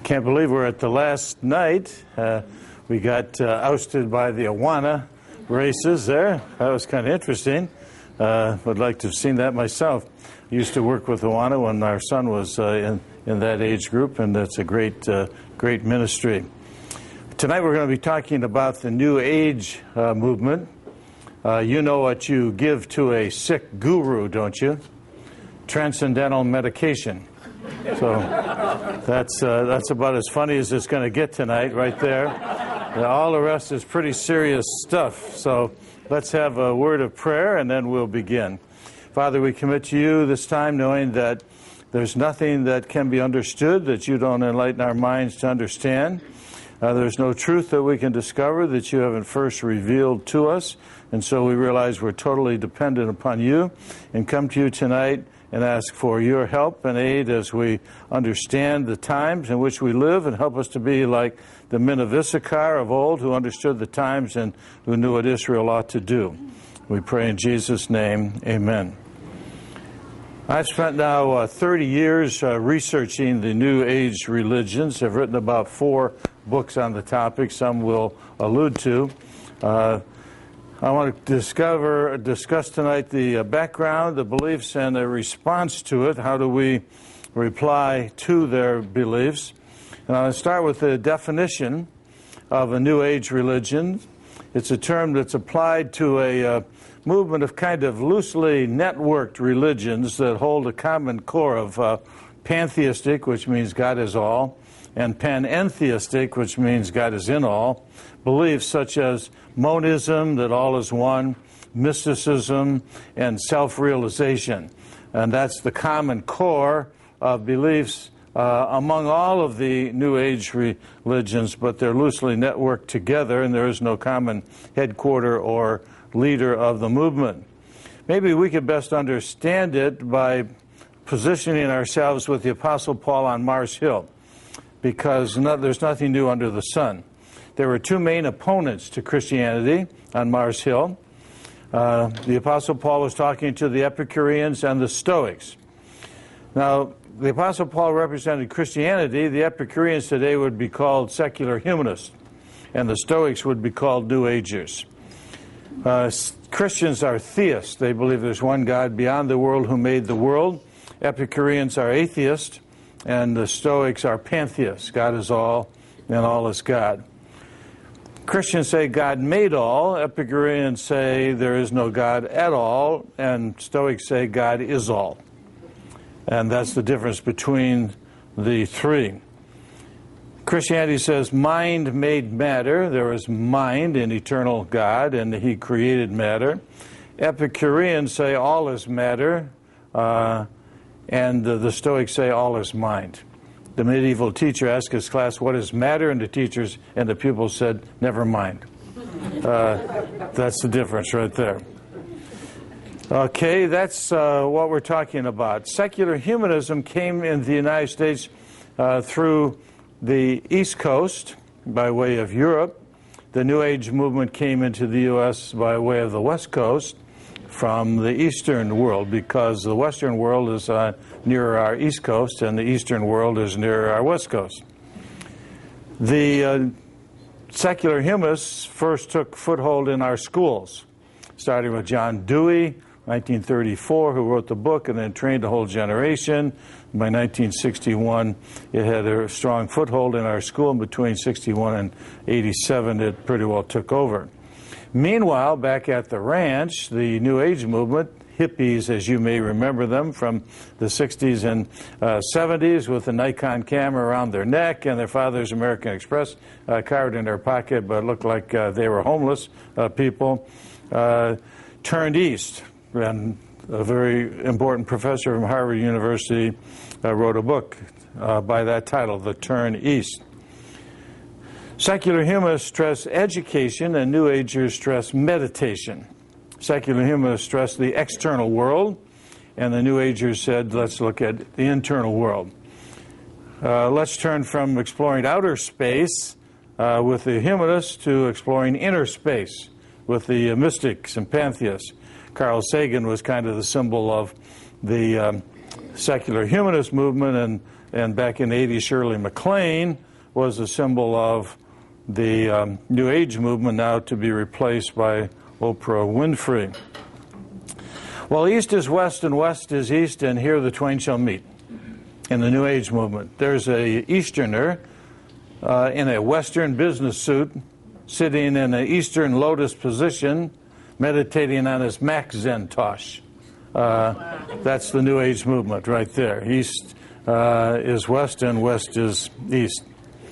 Can't believe we're at the last night. We got ousted by the Awana races there. That was kind of interesting. Would like to have seen that myself. I used to work with Awana when our son was in that age group, and that's a great ministry. Tonight we're going to be talking about the New Age movement. You know what you give to a sick guru, don't you? Transcendental medication. So that's about as funny as it's going to get tonight right there. All the rest is pretty serious stuff. So let's have a word of prayer and then we'll begin. Father, we commit to you this time knowing that there's nothing that can be understood that you don't enlighten our minds to understand. There's no truth that we can discover that you haven't first revealed to us. And so we realize we're totally dependent upon you and come to you tonight and ask for your help and aid as we understand the times in which we live, and help us to be like the men of Issachar of old who understood the times and who knew what Israel ought to do. We pray in Jesus' name, amen. I've spent now 30 years researching the New Age religions. I've written about 4 books on the topic, some we'll allude to. I want to discuss tonight the background, the beliefs, and the response to it. How do we reply to their beliefs? And I'll start with the definition of a New Age religion. It's a term that's applied to a movement of kind of loosely networked religions that hold a common core of pantheistic, which means God is all, and panentheistic, which means God is in all, beliefs such as monism, that all is one, mysticism, and self-realization. And that's the common core of beliefs among all of the New Age religions, but they're loosely networked together, and there is no common headquarter or leader of the movement. Maybe we could best understand it by positioning ourselves with the Apostle Paul on Mars Hill, because there's nothing new under the sun. There were 2 main opponents to Christianity on Mars Hill. The Apostle Paul was talking to the Epicureans and the Stoics. Now, the Apostle Paul represented Christianity. The Epicureans today would be called secular humanists, and the Stoics would be called New Agers. Christians are theists. They believe there's one God beyond the world who made the world. Epicureans are atheists, and the Stoics are pantheists. God is all, and all is God. Christians say God made all. Epicureans say there is no God at all, and Stoics say God is all. And that's the difference between the 3. Christianity says mind made matter. There is mind in eternal God, and He created matter. Epicureans say all is matter, and the Stoics say all is mind. The medieval teacher asked his class, what is matter? And the pupils said, never mind. That's the difference right there. Okay, that's what we're talking about. Secular humanism came in the United States through the East Coast by way of Europe. The New Age movement came into the U.S. by way of the West Coast from the Eastern world, because the Western world is near our East Coast and the Eastern world is near our West Coast. The secular humanists first took foothold in our schools, starting with John Dewey, 1934, who wrote the book and then trained a whole generation. By 1961, it had a strong foothold in our school, and between 61 and 87, it pretty well took over. Meanwhile, back at the ranch, the New Age movement, hippies as you may remember them from the 60s and 70s, with a Nikon camera around their neck and their father's American Express card in their pocket, but looked like they were homeless people, turned east. And a very important professor from Harvard University wrote a book by that title, The Turn East. Secular humanists stress education, and New Agers stress meditation. Secular humanists stress the external world, and the New Agers said, let's look at the internal world. Let's turn from exploring outer space with the humanists to exploring inner space with the mystics and pantheists. Carl Sagan was kind of the symbol of the secular humanist movement, and and back in the 80s, Shirley MacLaine was a symbol of the New Age movement, now to be replaced by Oprah Winfrey. Well, East is West and West is East, and here the twain shall meet in the New Age movement. There's a Easterner in a Western business suit, sitting in an Eastern lotus position, meditating on his Macintosh. That's the New Age movement right there. East is West and West is East.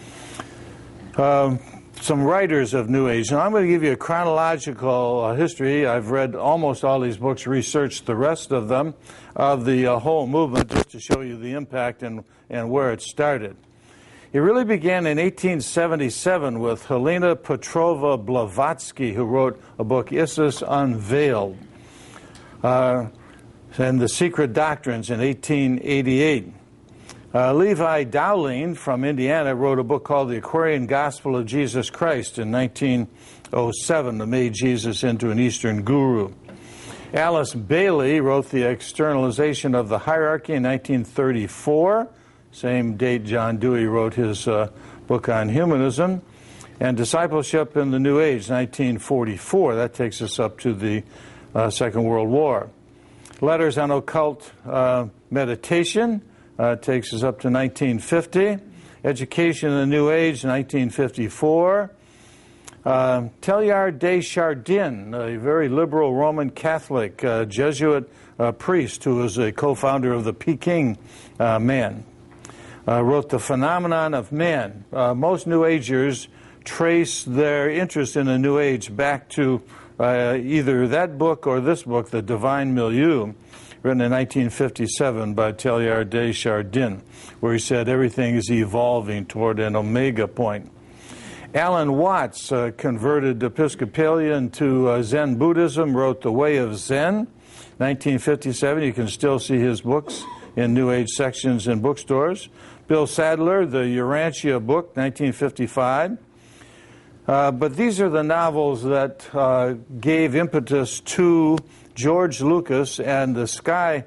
Some writers of New Age. Now, I'm going to give you a chronological history. I've read almost all these books, researched the rest of them, of the whole movement, just to show you the impact and where it started. It really began in 1877 with Helena Petrova Blavatsky, who wrote a book, Isis Unveiled, and The Secret Doctrines in 1888. Levi Dowling from Indiana wrote a book called The Aquarian Gospel of Jesus Christ in 1907 that made Jesus into an Eastern guru. Alice Bailey wrote The Externalization of the Hierarchy in 1934, same date John Dewey wrote his book on humanism, and Discipleship in the New Age, 1944. That takes us up to the Second World War. Letters on Occult Meditation takes us up to 1950. Education in the New Age, 1954. Teilhard de Chardin, a very liberal Roman Catholic Jesuit priest who was a co-founder of the Peking Man, wrote The Phenomenon of Man. Most New Agers trace their interest in the New Age back to either that book or this book, The Divine Milieu, written in 1957 by Teilhard de Chardin, where he said everything is evolving toward an omega point. Alan Watts, converted Episcopalian to Zen Buddhism, wrote The Way of Zen, 1957. You can still see his books in New Age sections in bookstores. Bill Sadler, The Urantia Book, 1955. But these are the novels that gave impetus to George Lucas and the Force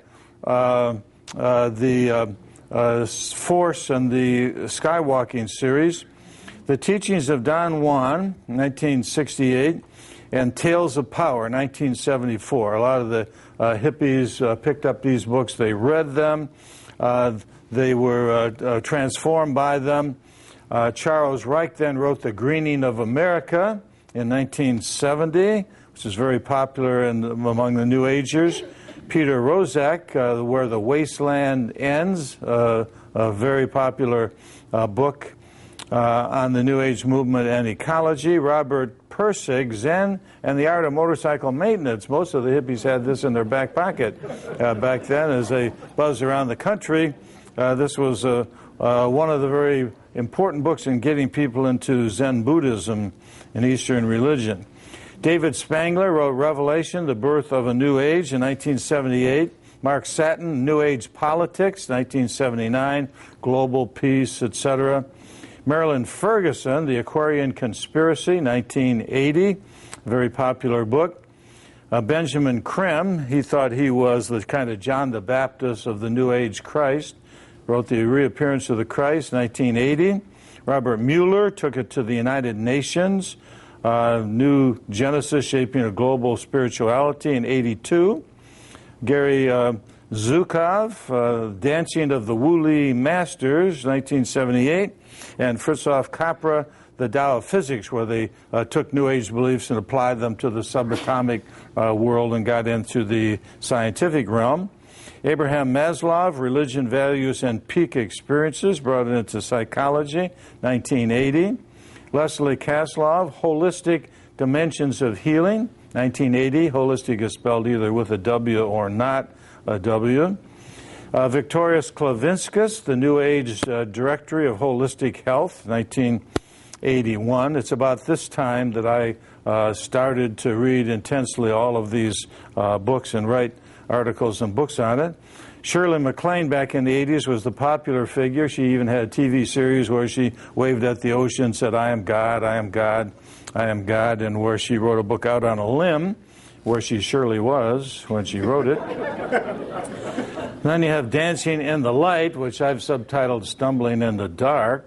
and the Skywalking series. The Teachings of Don Juan, 1968, and Tales of Power, 1974. A lot of the hippies picked up these books. They read them. They were transformed by them. Charles Reich then wrote The Greening of America in 1970, which is very popular among the New Agers. Peter Rozak, Where the Wasteland Ends, a very popular book on the New Age movement and ecology. Robert Pirsig, Zen and the Art of Motorcycle Maintenance. Most of the hippies had this in their back pocket back then as they buzzed around the country. This was one of the very important books in getting people into Zen Buddhism and Eastern religion. David Spangler wrote Revelation, The Birth of a New Age in 1978. Mark Satin, New Age Politics, 1979, Global Peace, etc. Marilyn Ferguson, The Aquarian Conspiracy, 1980, a very popular book. Benjamin Creme, he thought he was the kind of John the Baptist of the New Age Christ, wrote The Reappearance of the Christ, 1980. Robert Mueller took it to the United Nations, New Genesis Shaping a Global Spirituality in 82. Gary Zukov, Dancing of the Wooly Masters, 1978. And Fritjof Capra, The Tao of Physics, where they took New Age beliefs and applied them to the subatomic world and got into the scientific realm. Abraham Maslov, Religion, Values, and Peak Experiences, brought it into psychology, 1980. Leslie Kaslov, Holistic Dimensions of Healing, 1980. Holistic is spelled either with a W or not a W. Victorius Klavinskas, The New Age Directory of Holistic Health, 1981. It's about this time that I started to read intensely all of these books and write articles and books on it. Shirley MacLaine back in the 80s was the popular figure. She even had a TV series where she waved at the ocean, said, I am God, I am God, I am God, and where she wrote a book out on a limb, where she surely was when she wrote it. Then you have Dancing in the Light, which I've subtitled Stumbling in the Dark,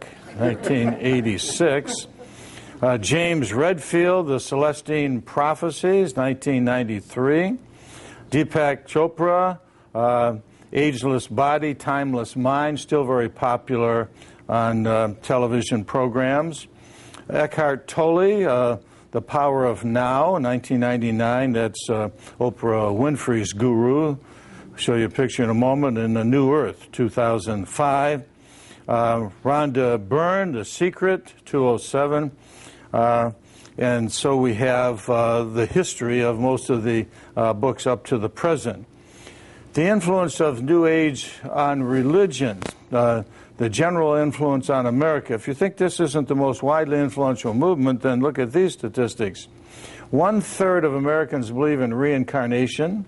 1986. James Redfield, The Celestine Prophecies, 1993. Deepak Chopra, Ageless Body, Timeless Mind, still very popular on television programs. Eckhart Tolle, The Power of Now, 1999. That's Oprah Winfrey's guru. I'll show you a picture in a moment. In The New Earth, 2005. Rhonda Byrne, The Secret, 2007. And so we have the history of most of the books up to the present. The influence of New Age on religion, the general influence on America. If you think this isn't the most widely influential movement, then look at these statistics. 1/3 of Americans believe in reincarnation.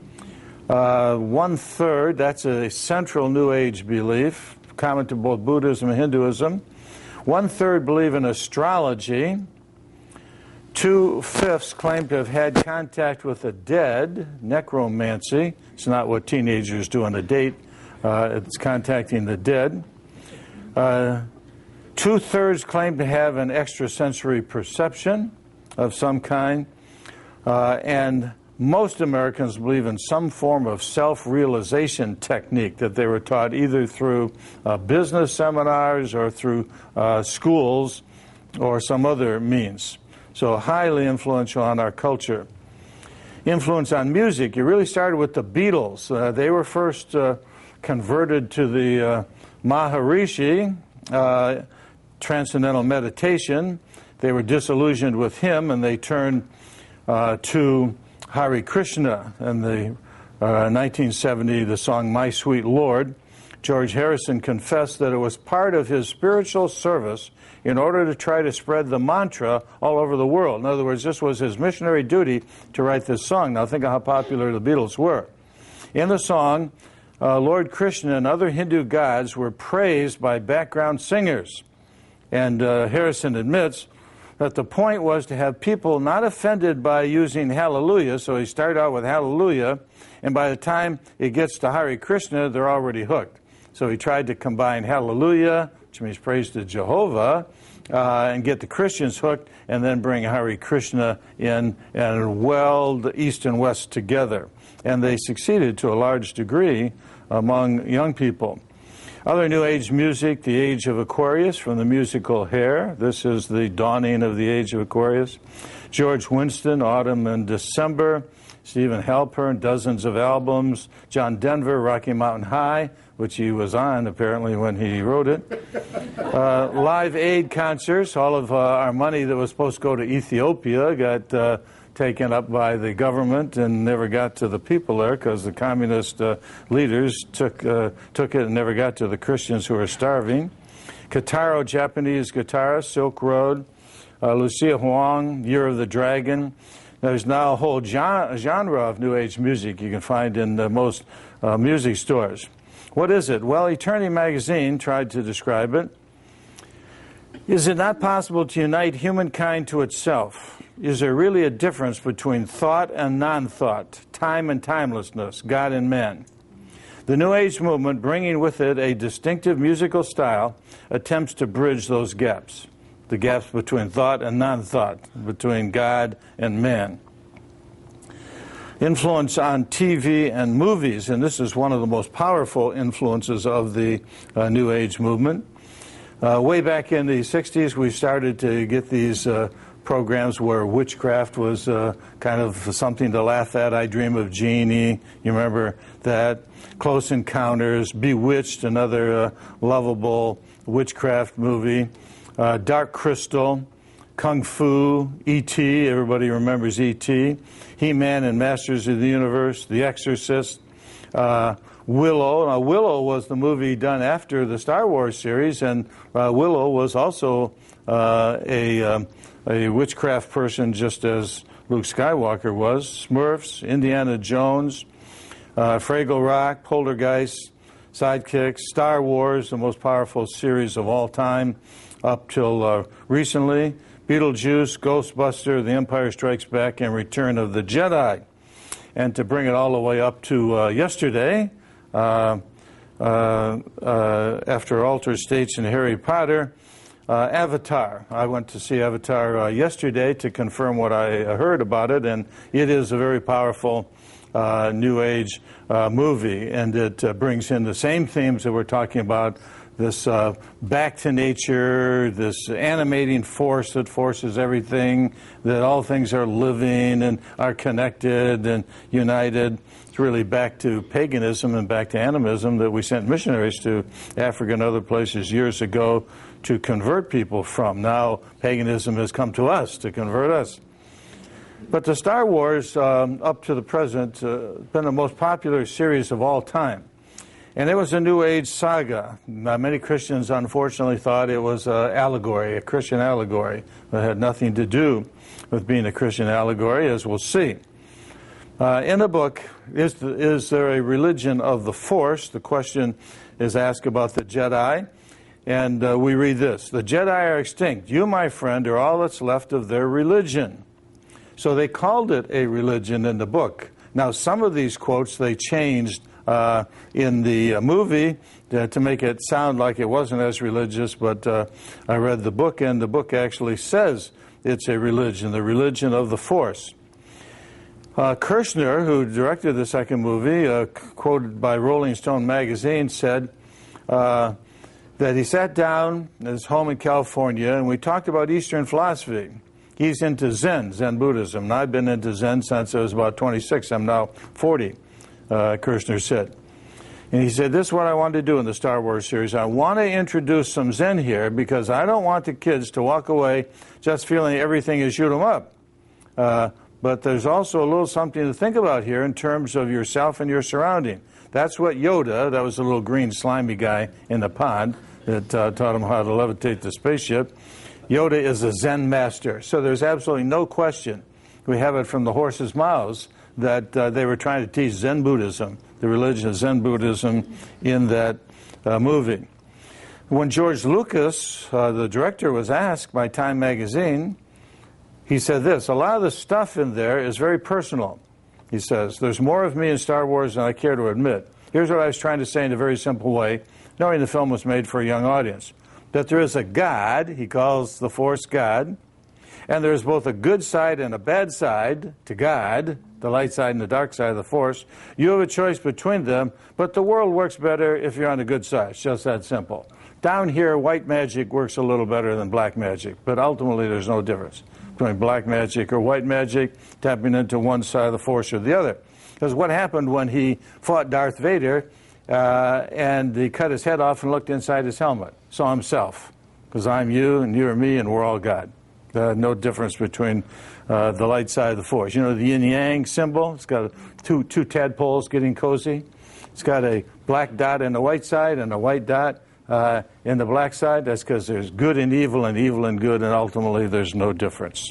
1/3, that's a central New Age belief, common to both Buddhism and Hinduism. 1/3 believe in astrology. 2/5 claim to have had contact with the dead, necromancy. It's not what teenagers do on a date. It's contacting the dead. 2/3 claim to have an extrasensory perception of some kind. And most Americans believe in some form of self-realization technique that they were taught either through business seminars or through schools or some other means. So highly influential on our culture. Influence on music. You really started with the Beatles. They were first converted to the Maharishi, transcendental meditation. They were disillusioned with him and they turned to Hare Krishna. In the 1970, the song My Sweet Lord, George Harrison confessed that it was part of his spiritual service in order to try to spread the mantra all over the world. In other words, this was his missionary duty to write this song. Now think of how popular the Beatles were. In the song, Lord Krishna and other Hindu gods were praised by background singers. And Harrison admits that the point was to have people not offended by using hallelujah, so he started out with hallelujah, and by the time it gets to Hare Krishna, they're already hooked. So he tried to combine hallelujah, which means praise to Jehovah, and get the Christians hooked, and then bring Hare Krishna in and weld the East and West together. And they succeeded to a large degree among young people. Other New Age music, the Age of Aquarius from the musical Hair. This is the dawning of the Age of Aquarius. George Winston, Autumn and December. Stephen Halpern, dozens of albums. John Denver, Rocky Mountain High, which he was on apparently when he wrote it. Live Aid concerts. All of our money that was supposed to go to Ethiopia got taken up by the government and never got to the people there because the communist leaders took it and never got to the Christians who were starving. Kitaro, Japanese guitarist, Silk Road. Lucia Huang, Year of the Dragon. There's now a whole genre of New Age music you can find in most music stores. What is it? Well, Eternity Magazine tried to describe it. Is it not possible to unite humankind to itself? Is there really a difference between thought and non-thought, time and timelessness, God and man? The New Age movement, bringing with it a distinctive musical style, attempts to bridge those gaps, the gaps between thought and non-thought, between God and man. Influence on TV and movies, and this is one of the most powerful influences of the New Age movement. Way back in the 60s, we started to get these programs where witchcraft was kind of something to laugh at. I Dream of Jeannie, you remember that? Close Encounters, Bewitched, another lovable witchcraft movie. Dark Crystal, Kung Fu, E.T., everybody remembers E.T., He-Man and Masters of the Universe, The Exorcist, Willow. Now, Willow was the movie done after the Star Wars series, and Willow was also a witchcraft person, just as Luke Skywalker was. Smurfs, Indiana Jones, Fraggle Rock, Poltergeist, Sidekicks, Star Wars, the most powerful series of all time up till recently. Beetlejuice, Ghostbuster, The Empire Strikes Back, and Return of the Jedi. And to bring it all the way up to yesterday, after Altered States and Harry Potter. Avatar. I went to see Avatar yesterday to confirm what I heard about it, and it is a very powerful New Age movie, and it brings in the same themes that we're talking about, this back to nature, this animating force that forces everything, that all things are living and are connected and united. It's really back to paganism and back to animism that we sent missionaries to Africa and other places years ago to convert people from. Now paganism has come to us to convert us. But the Star Wars, up to the present, been the most popular series of all time. And it was a New Age saga. Many Christians, unfortunately, thought it was an allegory, a Christian allegory. It had nothing to do with being a Christian allegory, as we'll see. In the book, is there a religion of the Force? The question is asked about the Jedi. And we read this: the Jedi are extinct. You, my friend, are all that's left of their religion. So they called it a religion in the book. Now, some of these quotes they changed in the movie to make it sound like it wasn't as religious, but I read the book, and the book actually says it's a religion, the religion of the Force. Kirshner, who directed the second movie, quoted by Rolling Stone magazine, said that he sat down at his home in California, and we talked about Eastern philosophy. He's into Zen Buddhism, and I've been into Zen since I was about 26. I'm now 40, Kirshner said. And he said, this is what I want to do in the Star Wars series. I want to introduce some Zen here because I don't want the kids to walk away just feeling everything is shoot 'em up. But there's also a little something to think about here in terms of yourself and your surrounding. That's what Yoda, that was the little green slimy guy in the pond that taught him how to levitate the spaceship. Yoda is a Zen master. So there's absolutely no question. We have it from the horse's mouths that they were trying to teach Zen Buddhism, the religion of Zen Buddhism, in that movie. When George Lucas, the director, was asked by Time magazine, he said this: a lot of the stuff in there is very personal. He says, there's more of me in Star Wars than I care to admit. Here's what I was trying to say in a very simple way, knowing the film was made for a young audience. That there is a God, he calls the Force God, and there's both a good side and a bad side to God, the light side and the dark side of the Force. You have a choice between them, but the world works better if you're on the good side. It's just that simple. Down here, white magic works a little better than black magic, but ultimately there's no difference between black magic or white magic, tapping into one side of the Force or the other. Because what happened when he fought Darth Vader and he cut his head off and looked inside his helmet? Saw himself. Because I'm you and you are me and we're all God. No difference between the light side of the Force. You know the yin-yang symbol? It's got two tadpoles getting cozy. It's got a black dot in the white side and a white dot in the black side. That's because there's good and evil and good, and ultimately there's no difference.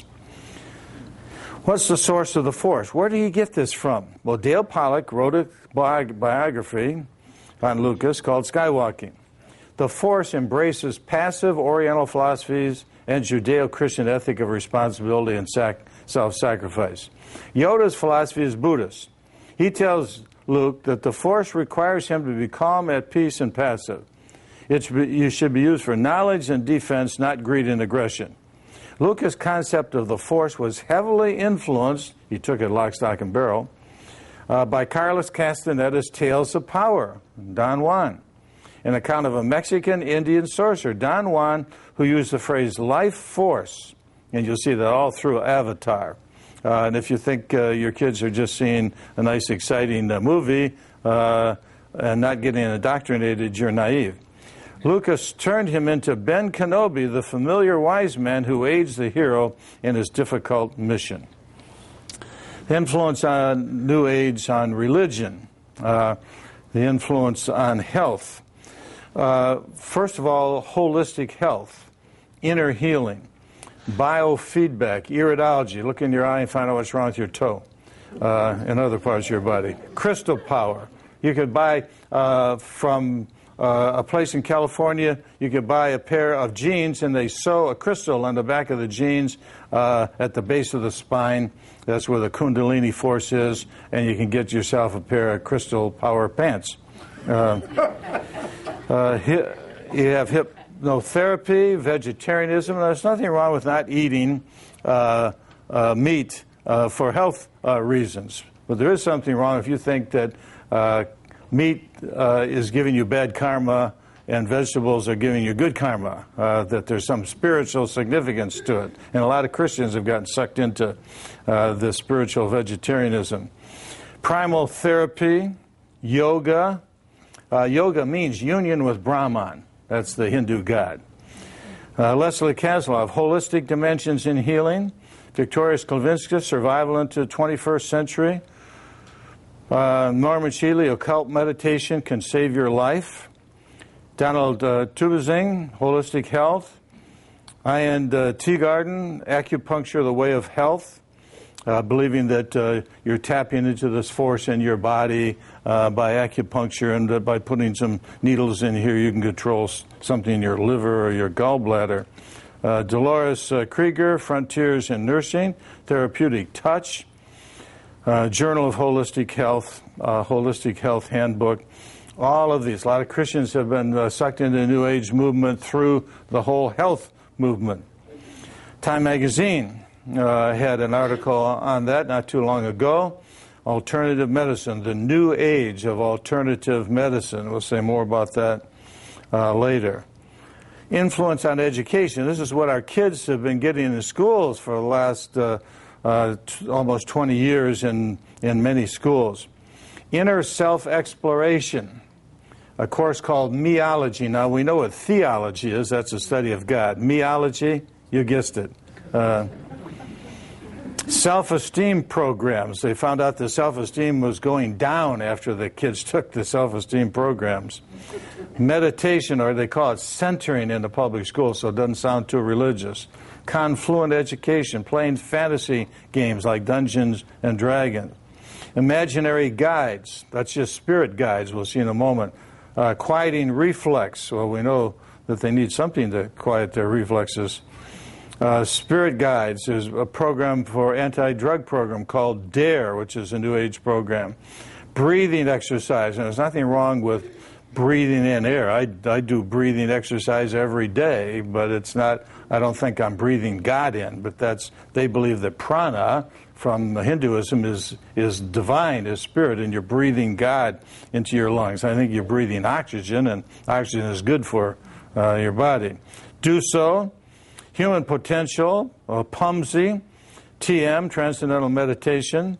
What's the source of the Force? Where did he get this from? Well, Dale Pollock wrote a biography on Lucas called Skywalking. The Force embraces passive Oriental philosophies and Judeo-Christian ethic of responsibility and self-sacrifice. Yoda's philosophy is Buddhist. He tells Luke that the Force requires him to be calm, at peace, and passive. You should be used for knowledge and defense, not greed and aggression. Lucas' concept of the Force was heavily influenced, he took it lock, stock, and barrel, by Carlos Castaneda's Tales of Power, Don Juan, an account of a Mexican Indian sorcerer, Don Juan, who used the phrase life force, and you'll see that all through Avatar. And if you think your kids are just seeing a nice, exciting movie and not getting indoctrinated, you're naive. Lucas turned him into Ben Kenobi, the familiar wise man who aids the hero in his difficult mission. The influence on New Age on religion, the influence on health. First of all, holistic health, inner healing, biofeedback, iridology, look in your eye and find out what's wrong with your toe and other parts of your body. Crystal power. You could buy from a place in California, you could buy a pair of jeans and they sew a crystal on the back of the jeans at the base of the spine. That's where the Kundalini force is, and you can get yourself a pair of crystal power pants. You have hypnotherapy, vegetarianism. There's nothing wrong with not eating meat for health reasons. But there is something wrong if you think that meat is giving you bad karma and vegetables are giving you good karma, that there's some spiritual significance to it. And a lot of Christians have gotten sucked into this spiritual vegetarianism. Primal therapy, yoga. Yoga means union with Brahman. That's the Hindu god. Leslie Kaslov, holistic dimensions in healing. Victoria Sklavinsky, survival into the 21st century. Norman Shealy, occult meditation can save your life. Donald Tubezing, holistic health. Ian Teagarden, acupuncture, the way of health. Believing that you're tapping into this force in your body by acupuncture, and by putting some needles in here, you can control something in your liver or your gallbladder. Dolores Krieger, Frontiers in Nursing, Therapeutic Touch. Journal of Holistic Health Handbook. All of these. A lot of Christians have been sucked into the New Age movement through the whole health movement. Time Magazine had an article on that not too long ago. Alternative medicine, the new age of alternative medicine. We'll say more about that later. Influence on education. This is what our kids have been getting in schools for the last almost 20 years in many schools. Inner self-exploration, a course called Meology. Now, we know what theology is. That's a study of God. Meology, you guessed it. Self-esteem programs. They found out the self-esteem was going down after the kids took the self-esteem programs. Meditation, or they call it centering in the public schools, so it doesn't sound too religious. Confluent education, playing fantasy games like Dungeons and Dragons. Imaginary guides, that's just spirit guides, we'll see in a moment. Quieting reflex, well, we know that they need something to quiet their reflexes. Spirit guides, there's a program for anti-drug program called DARE, which is a New Age program. Breathing exercise, and there's nothing wrong with breathing in air. I do breathing exercise every day, but it's not, I don't think I'm breathing God in, but they believe that prana from Hinduism is divine, is spirit, and you're breathing God into your lungs. I think you're breathing oxygen, and oxygen is good for your body. Do so. Human potential, PUMSI, TM, Transcendental Meditation,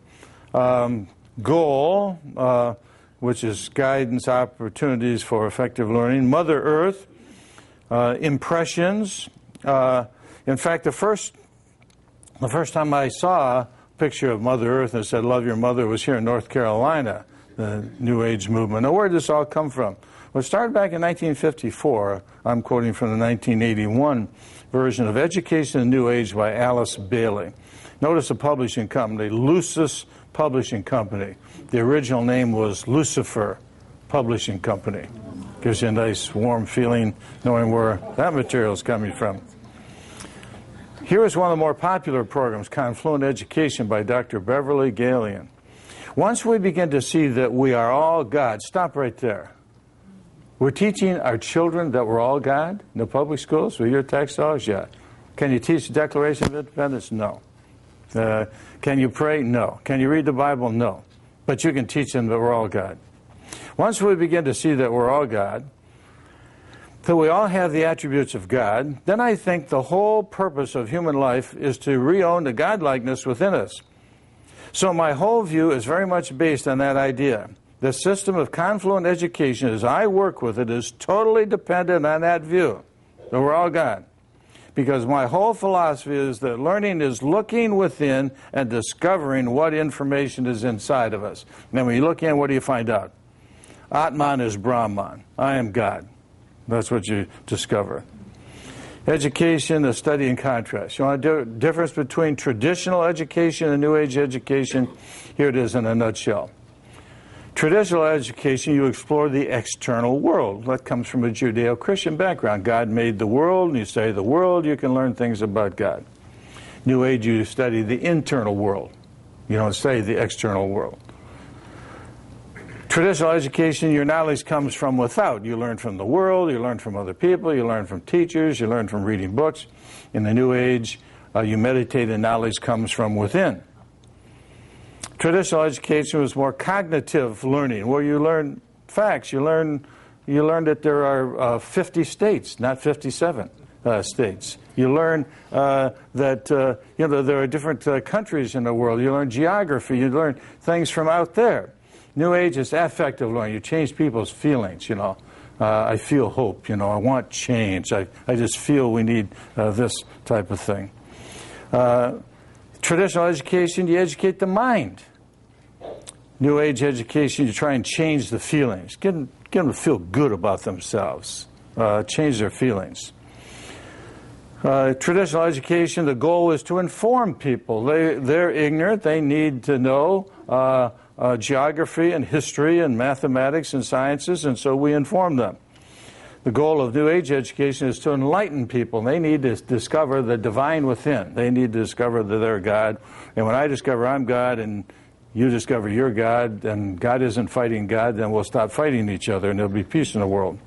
Goal, which is guidance opportunities for effective learning, Mother Earth, impressions. In fact, the first time I saw a picture of Mother Earth and said, "Love your mother," was here in North Carolina, the New Age movement. Now, where did this all come from? Well, it started back in 1954. I'm quoting from the 1981 version of Education in the New Age by Alice Bailey. Notice the publishing company, Lucis Publishing Company. The original name was Lucifer Publishing Company. Gives you a nice warm feeling knowing where that material is coming from. Here is one of the more popular programs, Confluent Education by Dr. Beverly Galian. Once we begin to see that we are all God, stop right there. We're teaching our children that we're all God in the public schools with your tax dollars? Yeah. Can you teach the Declaration of Independence? No. Can you pray? No. Can you read the Bible? No. But you can teach them that we're all God. Once we begin to see that we're all God, that we all have the attributes of God, then I think the whole purpose of human life is to re-own the godlikeness within us. So my whole view is very much based on that idea. The system of confluent education, as I work with it, is totally dependent on that view, that we're all God. Because my whole philosophy is that learning is looking within and discovering what information is inside of us. And then when you look in, what do you find out? Atman is Brahman. I am God. That's what you discover. Education, a study in contrast. You want a difference between traditional education and New Age education? Here it is in a nutshell. Traditional education, you explore the external world. That comes from a Judeo-Christian background. God made the world, and you study the world, you can learn things about God. New Age, you study the internal world. You don't study the external world. Traditional education, your knowledge comes from without. You learn from the world, you learn from other people, you learn from teachers, you learn from reading books. In the New Age, you meditate and knowledge comes from within. Traditional education was more cognitive learning, where you learn facts. You learn that there are 50 states, not 57 states. You learn that there are different countries in the world. You learn geography. You learn things from out there. New Age is affective learning. You change people's feelings. I feel hope. I want change. I just feel we need this type of thing. Traditional education, you educate the mind. New Age education, you try and change the feelings. Get them to feel good about themselves. Change their feelings. Traditional education, the goal is to inform people. They're ignorant. They need to know geography and history and mathematics and sciences, and so we inform them. The goal of New Age education is to enlighten people. They need to discover the divine within. They need to discover that they're God. And when I discover I'm God and you discover you're God, and God isn't fighting God, then we'll stop fighting each other and there'll be peace in the world.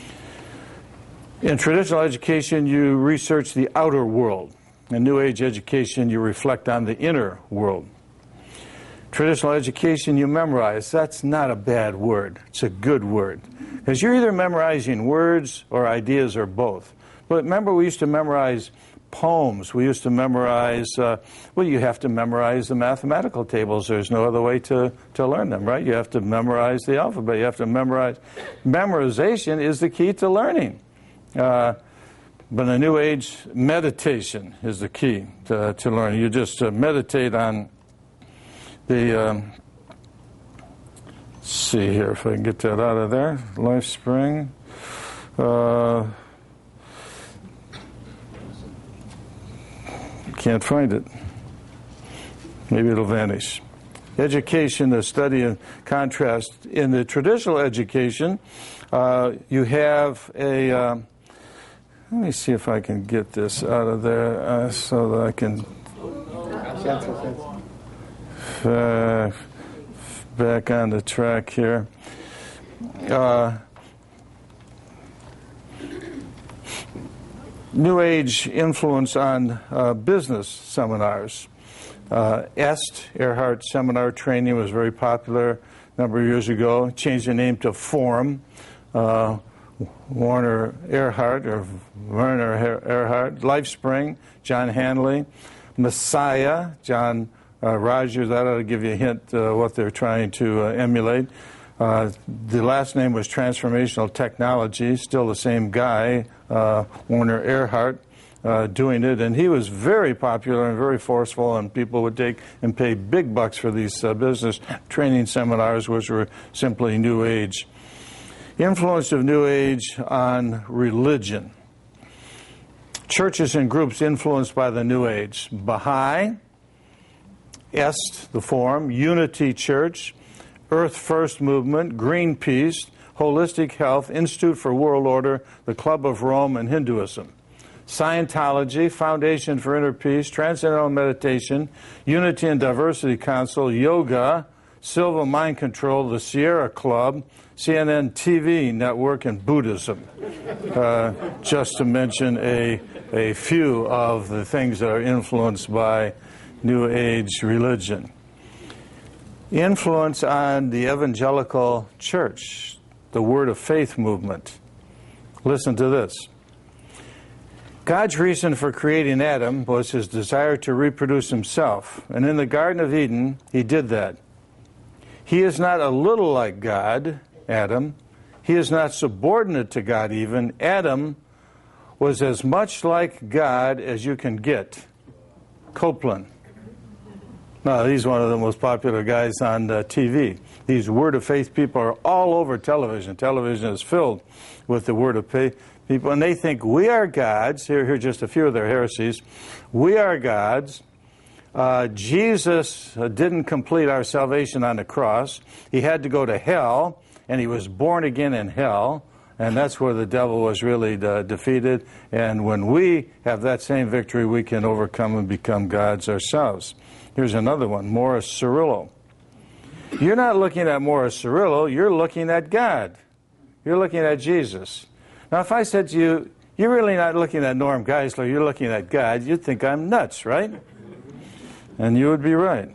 In traditional education, you research the outer world. In New Age education, you reflect on the inner world. Traditional education, you memorize. That's not a bad word. It's a good word. Because you're either memorizing words or ideas or both. But remember, we used to memorize poems. We used to memorize, you have to memorize the mathematical tables. There's no other way to learn them, right? You have to memorize the alphabet. You have to memorize. Memorization is the key to learning. But in the New Age, meditation is the key to learning. You just meditate on the, let's see here if I can get that out of there. LifeSpring. Can't find it. Maybe it'll vanish. Education, the study and contrast. In the traditional education, you have a, let me see if I can get this out of there so that I can back on the track here. New Age influence on business seminars. Earhart Seminar Training was very popular a number of years ago. Changed the name to Forum. Werner Erhard, LifeSpring, John Hanley. Messiah, John Rogers. That ought to give you a hint what they're trying to emulate. The last name was Transformational Technology, still the same guy, Werner Erhard, doing it. And he was very popular and very forceful, and people would take and pay big bucks for these business training seminars, which were simply New Age. Influence of New Age on religion. Churches and groups influenced by the New Age. Baha'i, Est, the Forum, Unity Church, Earth First Movement, Greenpeace, Holistic Health, Institute for World Order, the Club of Rome, and Hinduism. Scientology, Foundation for Inner Peace, Transcendental Meditation, Unity and Diversity Council, Yoga, Silva Mind Control, the Sierra Club, CNN TV Network, and Buddhism. Just to mention a few of the things that are influenced by New Age religion. Influence on the evangelical church, the Word of Faith movement. Listen to this. God's reason for creating Adam was his desire to reproduce himself. And in the Garden of Eden, he did that. He is not a little like God, Adam. He is not subordinate to God even. Adam was as much like God as you can get. Copeland. No, he's one of the most popular guys on TV. These Word of Faith people are all over television. Television is filled with the Word of Faith people, and they think we are gods. Here are just a few of their heresies. We are gods. Jesus didn't complete our salvation on the cross. He had to go to hell, and he was born again in hell, and that's where the devil was really defeated. And when we have that same victory, we can overcome and become gods ourselves. Here's another one, Morris Cerullo. You're not looking at Morris Cerullo, you're looking at God. You're looking at Jesus. Now, if I said to you, you're really not looking at Norm Geisler, you're looking at God, you'd think I'm nuts, right? And you would be right.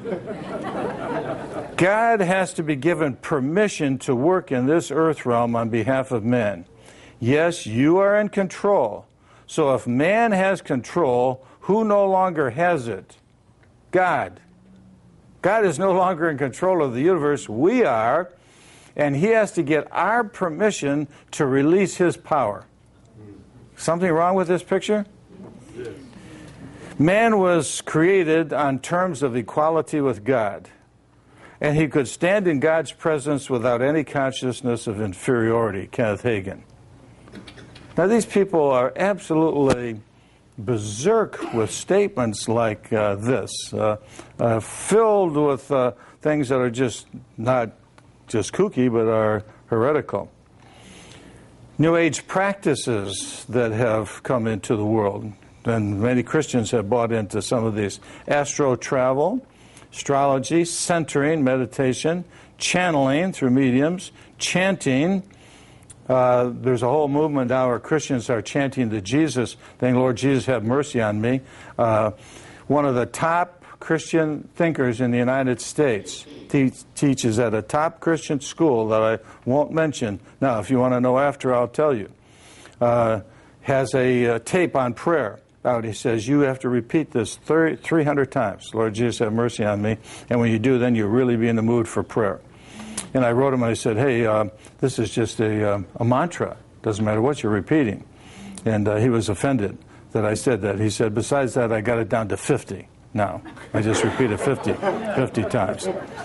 God has to be given permission to work in this earth realm on behalf of men. Yes, you are in control. So if man has control, who no longer has it? God. God is no longer in control of the universe. We are. And he has to get our permission to release his power. Something wrong with this picture? Yes. Man was created on terms of equality with God. And he could stand in God's presence without any consciousness of inferiority, Kenneth Hagin. Now, these people are absolutely berserk with statements like this, filled with things that are just not just kooky, but are heretical. New Age practices that have come into the world, and many Christians have bought into some of these. Astro travel, astrology, centering, meditation, channeling through mediums, chanting. There's a whole movement now where Christians are chanting the Jesus thing, Lord Jesus, have mercy on me. One of the top Christian thinkers in the United States teaches at a top Christian school that I won't mention. Now, if you want to know after, I'll tell you. Has a tape on prayer out. He says, you have to repeat this 300 times. Lord Jesus, have mercy on me. And when you do, then you'll really be in the mood for prayer. And I wrote him and I said, hey, this is just a mantra. Doesn't matter what you're repeating. And he was offended that I said that. He said, besides that, I got it down to 50 now. I just repeated 50 times.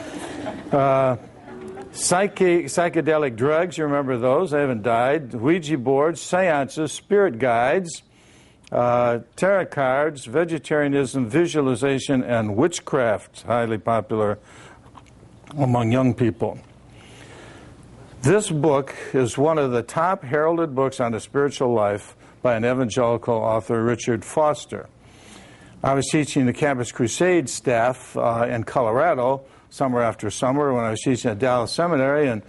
Psychedelic drugs, you remember those? They haven't died. Ouija boards, seances, spirit guides, tarot cards, vegetarianism, visualization, and witchcraft, highly popular among young people. This book is one of the top heralded books on the spiritual life by an evangelical author, Richard Foster. I was teaching the Campus Crusade staff in Colorado summer after summer when I was teaching at Dallas Seminary, and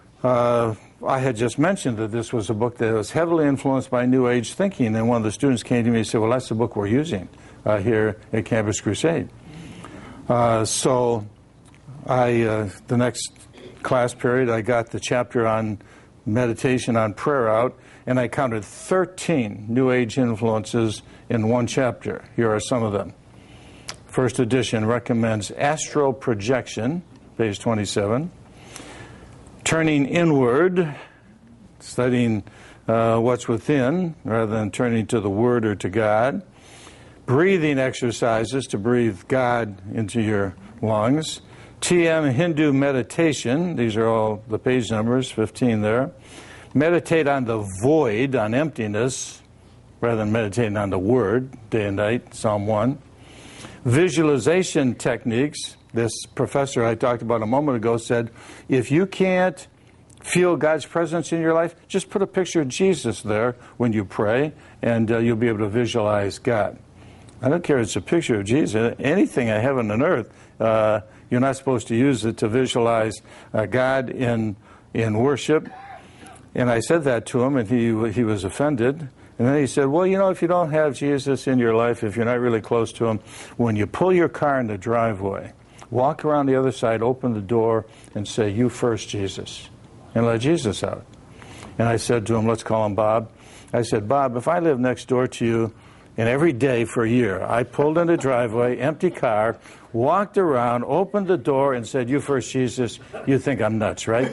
I had just mentioned that this was a book that was heavily influenced by New Age thinking, and one of the students came to me and said, well, that's the book we're using here at Campus Crusade. So the next class period, I got the chapter on meditation on prayer out, and I counted 13 New Age influences in one chapter. Here are some of them. First edition recommends astral projection, page 27. Turning inward, studying what's within rather than turning to the Word or to God. Breathing exercises to breathe God into your lungs. TM Hindu meditation, these are all the page numbers, 15 there. Meditate on the void, on emptiness, rather than meditating on the Word, day and night, Psalm 1. Visualization techniques, this professor I talked about a moment ago said, if you can't feel God's presence in your life, just put a picture of Jesus there when you pray, and you'll be able to visualize God. I don't care if it's a picture of Jesus, anything in heaven and earth, you're not supposed to use it to visualize God in worship. And I said that to him, and he was offended. And then he said, well, you know, if you don't have Jesus in your life, if you're not really close to him, when you pull your car in the driveway, walk around the other side, open the door, and say, you first, Jesus, and let Jesus out. And I said to him, let's call him Bob. I said, Bob, if I live next door to you, and every day for a year, I pulled in the driveway, empty car, walked around, opened the door, and said, you first, Jesus, you think I'm nuts, right?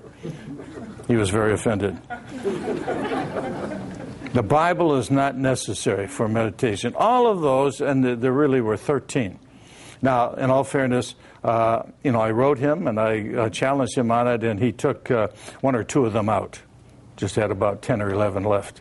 He was very offended. The Bible is not necessary for meditation. All of those, and there really were 13. Now, in all fairness, I wrote him and I challenged him on it, and he took one or two of them out. Just had about 10 or 11 left.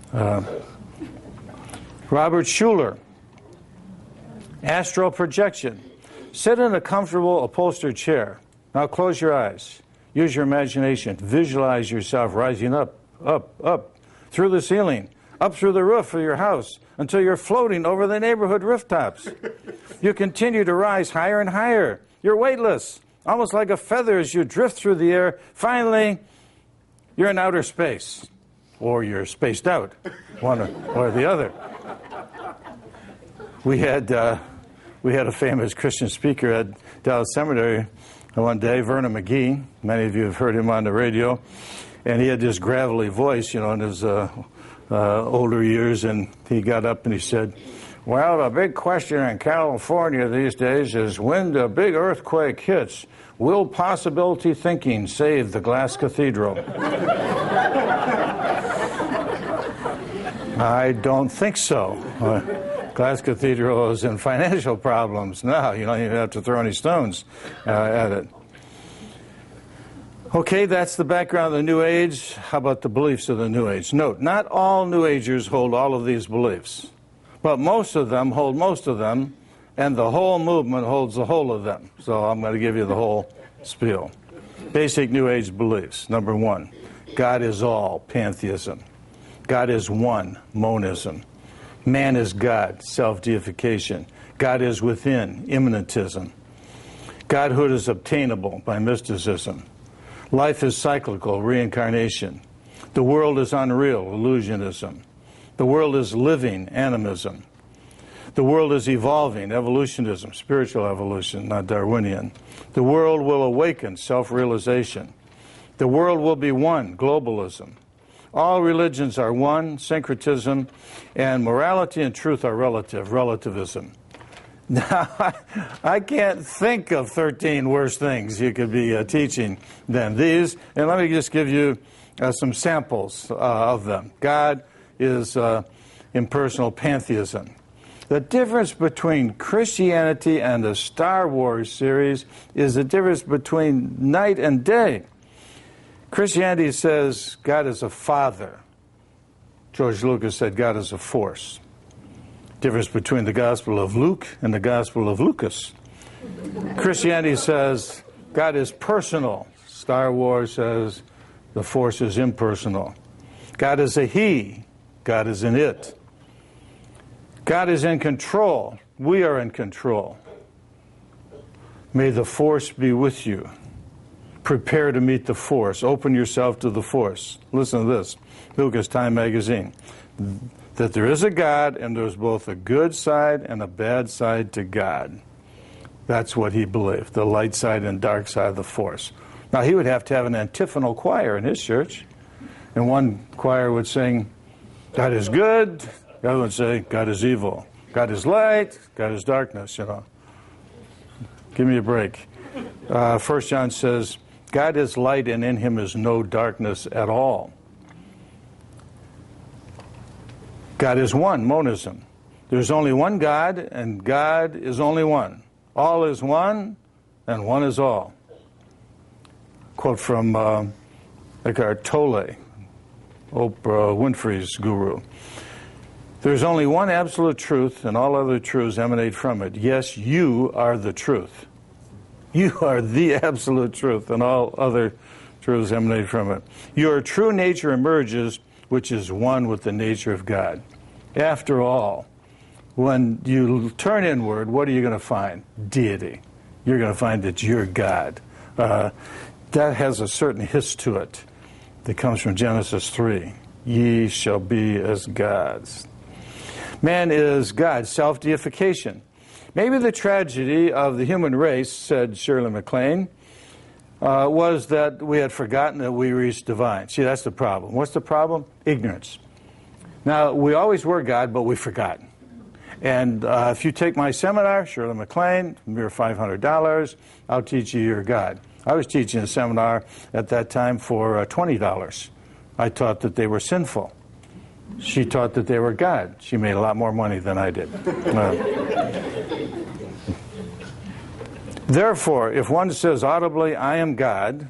Robert Schuller, astral projection. Sit in a comfortable upholstered chair. Now close your eyes. Use your imagination. Visualize yourself rising up, through the ceiling, up through the roof of your house, until you're floating over the neighborhood rooftops. You continue to rise higher and higher. You're weightless. almost like a feather as you drift through the air. Finally, you're in outer space, or you're spaced out, one or the other. We had a famous Christian speaker at Dallas Seminary one day, Vernon McGee. Many of you have heard him on the radio. And he had this gravelly voice, in his older years. And he got up and he said, well, the big question in California these days is when the big earthquake hits, will possibility thinking save the glass cathedral? I don't think so. Glass Cathedral is in financial problems now. You don't even have to throw any stones at it. Okay, that's the background of the New Age. How about the beliefs of the New Age? Note, not all New Agers hold all of these beliefs, but most of them hold most of them, and the whole movement holds the whole of them. So I'm going to give you the whole spiel. Basic New Age beliefs. Number one, God is all, pantheism. God is one, monism. Man is God, self-deification. God is within, immanentism. Godhood is obtainable by mysticism. Life is cyclical, reincarnation. The world is unreal, illusionism. The world is living, animism. The world is evolving, evolutionism, spiritual evolution, not Darwinian. The world will awaken, self-realization. The world will be one, globalism. All religions are one, syncretism, and morality and truth are relative, relativism. Now, I can't think of 13 worse things you could be teaching than these, and let me just give you some samples of them. God is impersonal pantheism. The difference between Christianity and the Star Wars series is the difference between night and day. Christianity says God is a father. George Lucas said God is a force. Difference between the Gospel of Luke and the Gospel of Lucas. Christianity says God is personal. Star Wars says the force is impersonal. God is a he. God is an it. God is in control. We are in control. May the force be with you. Prepare to meet the force. Open yourself to the force. Listen to this. Lucas Time Magazine. That there is a God and there's both a good side and a bad side to God. That's what he believed. The light side and dark side of the force. Now he would have to have an antiphonal choir in his church. And one choir would sing, God is good. The other would say, God is evil. God is light. God is darkness, Give me a break. 1 John says, God is light and in him is no darkness at all. God is one, monism. There's only one God, and God is only one. All is one, and one is all. Quote from Eckhart Tolle, Oprah Winfrey's guru. There's only one absolute truth, and all other truths emanate from it. Yes, you are the truth. You are the absolute truth, and all other truths emanate from it. Your true nature emerges, which is one with the nature of God. After all, when you turn inward, what are you going to find? Deity. You're going to find that you're God. That has a certain hiss to it that comes from Genesis 3. Ye shall be as gods. Man is God, self-deification. Maybe the tragedy of the human race, said Shirley MacLaine, was that we had forgotten that we reached divine. See, that's the problem. What's the problem? Ignorance. Now, we always were God, but we forgot. And if you take my seminar, Shirley MacLaine, mere $500, I'll teach you your God. I was teaching a seminar at that time for $20. I taught that they were sinful. She taught that they were God. She made a lot more money than I did. Therefore, if one says audibly, I am God,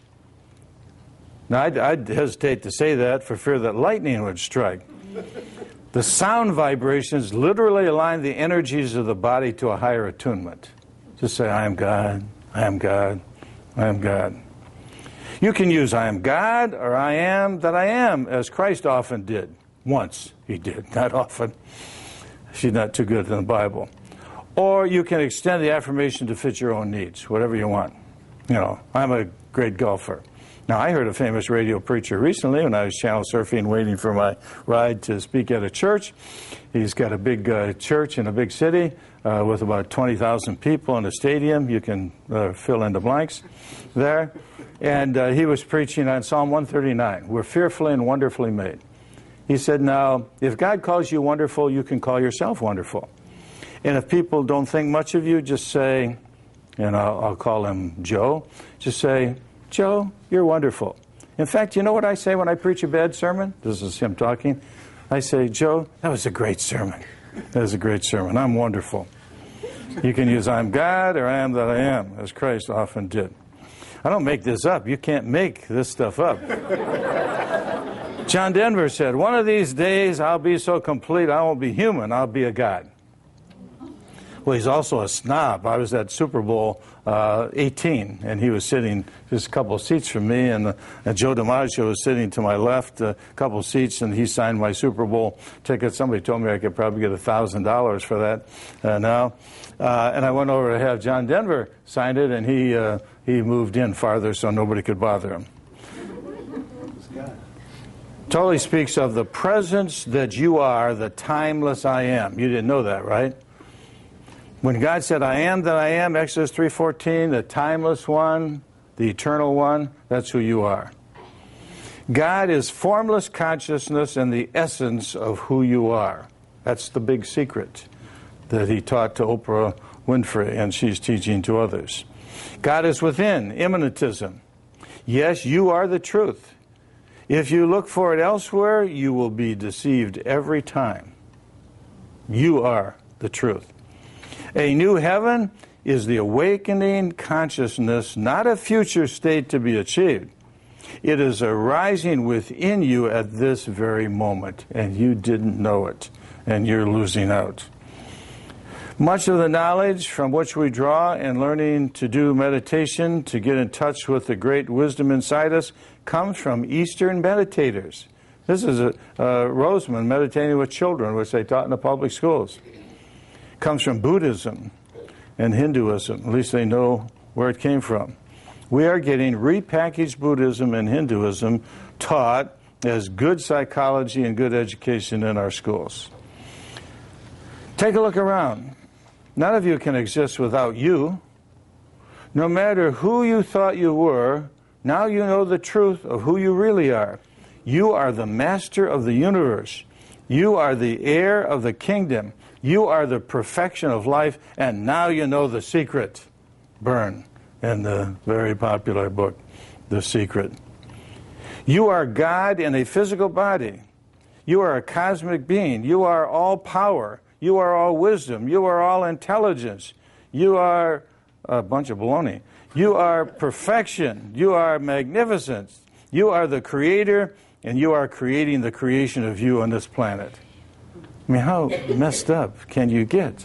now I'd hesitate to say that for fear that lightning would strike. The sound vibrations literally align the energies of the body to a higher attunement. Just say, I am God, I am God, I am God. You can use I am God or I am that I am, as Christ often did. Once he did, not often. She's not too good in the Bible. Or you can extend the affirmation to fit your own needs, whatever you want. I'm a great golfer. Now, I heard a famous radio preacher recently when I was channel surfing, waiting for my ride to speak at a church. He's got a big church in a big city with about 20,000 people in a stadium. You can fill in the blanks there. And he was preaching on Psalm 139. We're fearfully and wonderfully made. He said, now, if God calls you wonderful, you can call yourself wonderful. And if people don't think much of you, just say, and I'll call him Joe, just say, Joe, you're wonderful. In fact, you know what I say when I preach a bad sermon? This is him talking. I say, Joe, that was a great sermon. That was a great sermon. I'm wonderful. You can use I'm God or I am that I am, as Christ often did. I don't make this up. You can't make this stuff up. John Denver said, one of these days I'll be so complete I won't be human, I'll be a God. Well, he's also a snob. I was at Super Bowl 18, and he was sitting just a couple of seats from me, and Joe DiMaggio was sitting to my left a couple of seats, and he signed my Super Bowl ticket. Somebody told me I could probably get $1,000 for that now. And I went over to have John Denver sign it, and he moved in farther so nobody could bother him. Totally speaks of the presence that you are, the timeless I am. You didn't know that, right? When God said, I am that I am, Exodus 3:14, the timeless one, the eternal one, that's who you are. God is formless consciousness and the essence of who you are. That's the big secret that he taught to Oprah Winfrey, and she's teaching to others. God is within, immanentism. Yes, you are the truth. If you look for it elsewhere, you will be deceived every time. You are the truth. A new heaven is the awakening consciousness, not a future state to be achieved. It is arising within you at this very moment, and you didn't know it, and you're losing out. Much of the knowledge from which we draw in learning to do meditation, to get in touch with the great wisdom inside us, comes from Eastern meditators. This is Roseman meditating with children, which they taught in the public schools. Comes from Buddhism and Hinduism. At least they know where it came from. We are getting repackaged Buddhism and Hinduism taught as good psychology and good education in our schools. Take a look around. None of you can exist without you. No matter who you thought you were, now you know the truth of who you really are. You are the master of the universe. You are the heir of the kingdom. You are the perfection of life, and now you know the secret. Byrne, in the very popular book, The Secret. You are God in a physical body. You are a cosmic being. You are all power. You are all wisdom. You are all intelligence. You are a bunch of baloney. You are perfection. You are magnificence. You are the creator, and you are creating the creation of you on this planet. I mean, how messed up can you get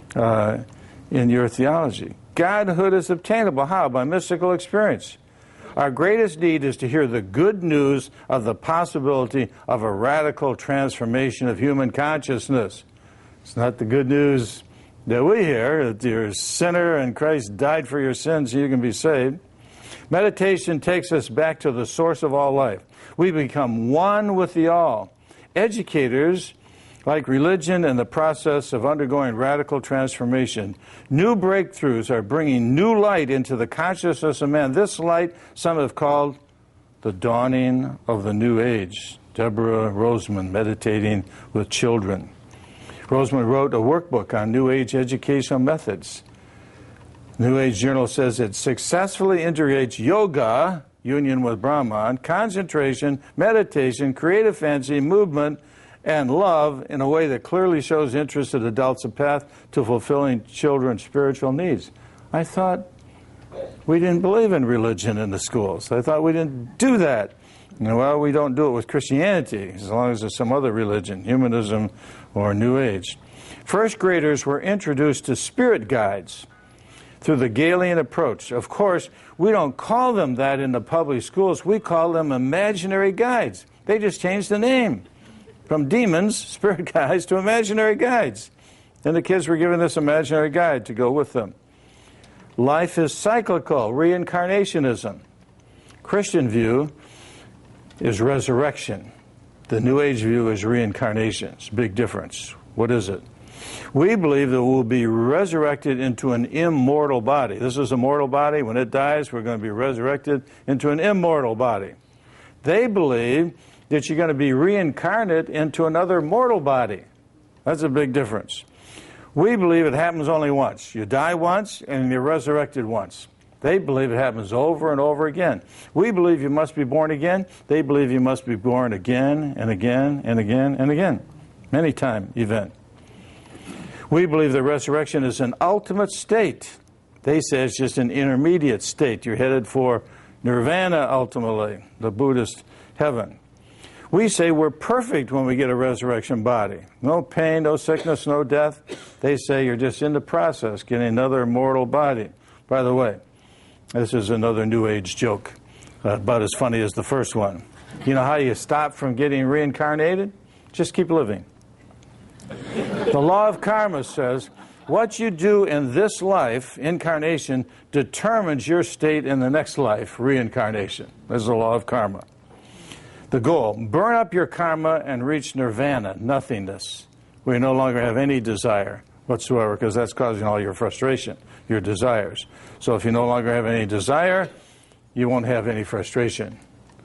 in your theology? Godhood is obtainable. How? By mystical experience. Our greatest need is to hear the good news of the possibility of a radical transformation of human consciousness. It's not the good news that we hear, that you're a sinner and Christ died for your sins so you can be saved. Meditation takes us back to the source of all life. We become one with the all. Educators, like religion, in the process of undergoing radical transformation. New breakthroughs are bringing new light into the consciousness of man. This light some have called the dawning of the new age. Deborah Roseman, meditating with children. Roseman wrote a workbook on New Age educational methods. New Age Journal says it successfully integrates yoga, union with Brahman, concentration, meditation, creative fancy, movement, and love in a way that clearly shows interested adults a path to fulfilling children's spiritual needs. I thought we didn't believe in religion in the schools. I thought we didn't do that. Well, we don't do it with Christianity, as long as there's some other religion, humanism or New Age. First graders were introduced to spirit guides through the Galilean approach. Of course, we don't call them that in the public schools. We call them imaginary guides. They just changed the name from demons, spirit guides, to imaginary guides. And the kids were given this imaginary guide to go with them. life is cyclical, reincarnationism. Christian view is resurrection. The New Age view is reincarnation. It's a big difference. What is it? We believe that we'll be resurrected into an immortal body. This is a mortal body. When it dies, we're going to be resurrected into an immortal body. They believe that you're going to be reincarnated into another mortal body. That's a big difference. We believe it happens only once. You die once and you're resurrected once. They believe it happens over and over again. We believe you must be born again. They believe you must be born again and again and again and again. Many-time event. We believe the resurrection is an ultimate state. They say it's just an intermediate state. You're headed for nirvana ultimately, the Buddhist heaven. We say we're perfect when we get a resurrection body. No pain, no sickness, no death. They say you're just in the process, getting another mortal body. By the way, this is another New Age joke, about as funny as the first one. You know how you stop from getting reincarnated? Just keep living. The law of karma says what you do in this life, incarnation, determines your state in the next life, reincarnation. This is the law of karma. The goal, burn up your karma and reach nirvana, nothingness. We no longer have any desire whatsoever because that's causing all your frustration, your desires. So if you no longer have any desire, you won't have any frustration.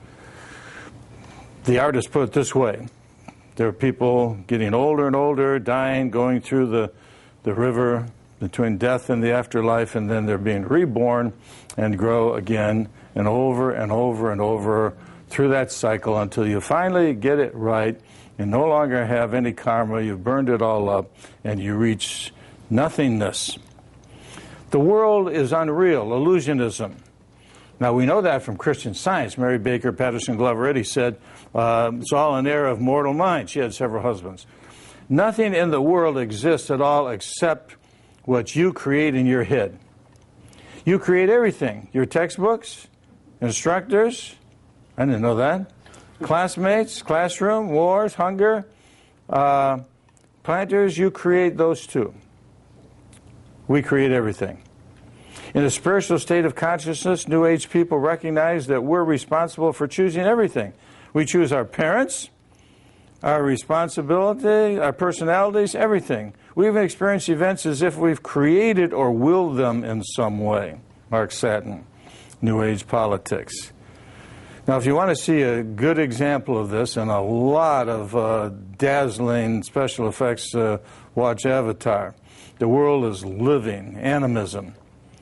The artist put it this way. There are people getting older and older, dying, going through the river between death and the afterlife, and then they're being reborn and grow again and over and over and over through that cycle until you finally get it right and no longer have any karma, you've burned it all up, and you reach nothingness. The world is unreal, illusionism. Now, we know that from Christian Science. Mary Baker Patterson Gloveretti said, it's all an error of mortal mind. She had several husbands. Nothing in the world exists at all except what you create in your head. You create everything. Your textbooks, instructors, I didn't know that, classmates, classroom, wars, hunger, planters, you create those too. We create everything. In a spiritual state of consciousness, New Age people recognize that we're responsible for choosing everything. We choose our parents, our responsibility, our personalities, everything. We even experience events as if we've created or willed them in some way. Mark Satin, New Age politics. Now, if you want to see a good example of this and a lot of dazzling special effects, watch Avatar. The world is living, animism.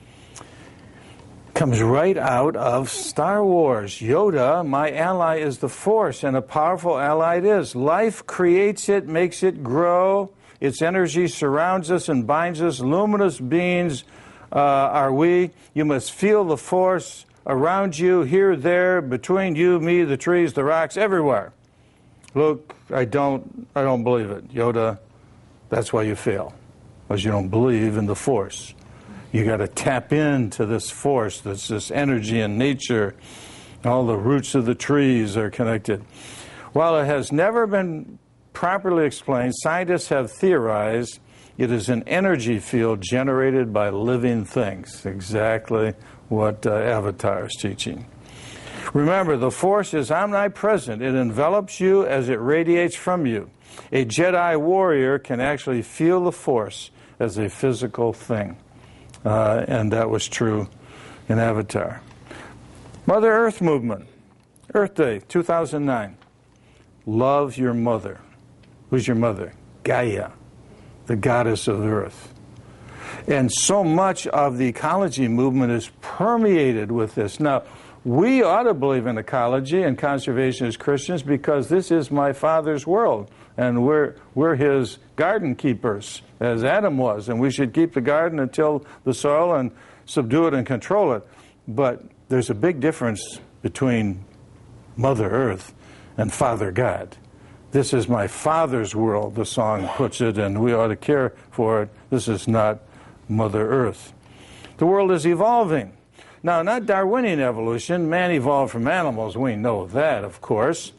Comes right out of Star Wars. Yoda, my ally is the Force, and a powerful ally it is. Life creates it, makes it grow. Its energy surrounds us and binds us. Luminous beings are we. You must feel the Force around you, here, there, between you, me, the trees, the rocks, everywhere. Luke, I don't believe it. Yoda, that's why you fail, because you don't believe in the Force. You got to tap into this force, this energy in nature. All the roots of the trees are connected. While it has never been properly explained, scientists have theorized it is an energy field generated by living things. Exactly what Avatar is teaching. Remember, the force is omnipresent. It envelops you as it radiates from you. A Jedi warrior can actually feel the force as a physical thing. And that was true in Avatar. Mother Earth movement. Earth Day, 2009. Love your mother. Who's your mother? Gaia, the goddess of the earth. And so much of the ecology movement is permeated with this. Now, we ought to believe in ecology and conservation as Christians because this is my Father's world. And we're his garden keepers, as Adam was. And we should keep the garden and till the soil and subdue it and control it. But there's a big difference between Mother Earth and Father God. This is my Father's world, the song puts it, and we ought to care for it. This is not Mother Earth. The world is evolving. Now, not Darwinian evolution. Man evolved from animals. We know that, of course.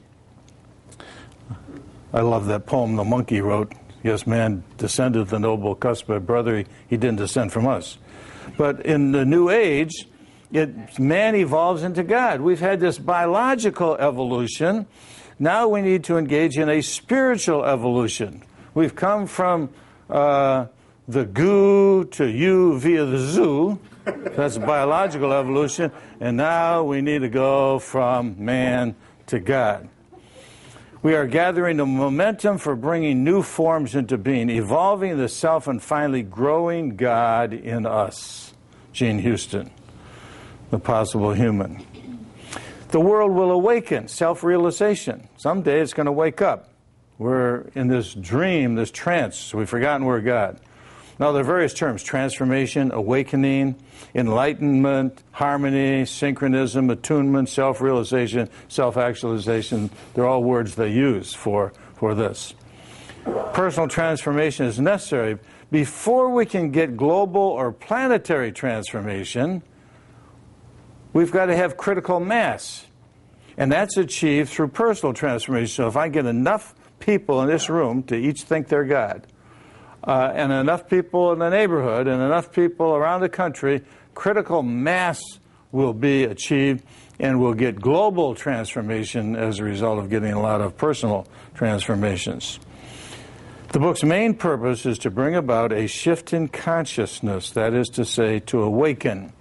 I love that poem the monkey wrote. Yes, man descended the noble cusped brother. He didn't descend from us. But in the New Age, man evolves into God. We've had this biological evolution. Now we need to engage in a spiritual evolution. We've come from the goo to you via the zoo. That's biological evolution. And now we need to go from man to God. We are gathering the momentum for bringing new forms into being, evolving the self, and finally growing God in us. Gene Houston, The Possible Human. The world will awaken, self-realization. Someday it's going to wake up. We're in this dream, this trance. We've forgotten we're God. Now, there are various terms: transformation, awakening, enlightenment, harmony, synchronism, attunement, self-realization, self-actualization. They're all words they use for this. Personal transformation is necessary. Before we can get global or planetary transformation, we've got to have critical mass. And that's achieved through personal transformation. So if I get enough people in this room to each think they're God, and enough people in the neighborhood, and enough people around the country, critical mass will be achieved, and we'll get global transformation as a result of getting a lot of personal transformations. The book's main purpose is to bring about a shift in consciousness, that is to say, to awaken,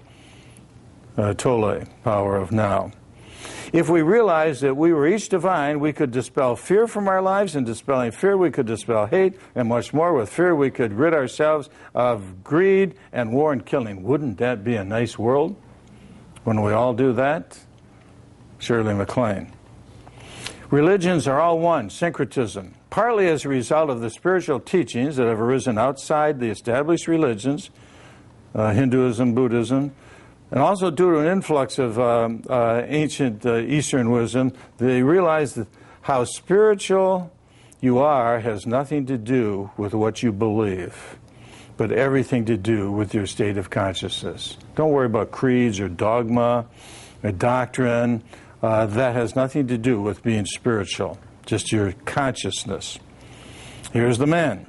Tole, power of now. If we realize that we were each divine, we could dispel fear from our lives, and dispelling fear, we could dispel hate, and much more. With fear, we could rid ourselves of greed and war and killing. Wouldn't that be a nice world when we all do that? Shirley MacLaine. Religions are all one, syncretism, partly as a result of the spiritual teachings that have arisen outside the established religions, Hinduism, Buddhism, and also due to an influx of ancient Eastern wisdom. They realize that how spiritual you are has nothing to do with what you believe, but everything to do with your state of consciousness. Don't worry about creeds or dogma or doctrine. That has nothing to do with being spiritual, just your consciousness. Here's the man,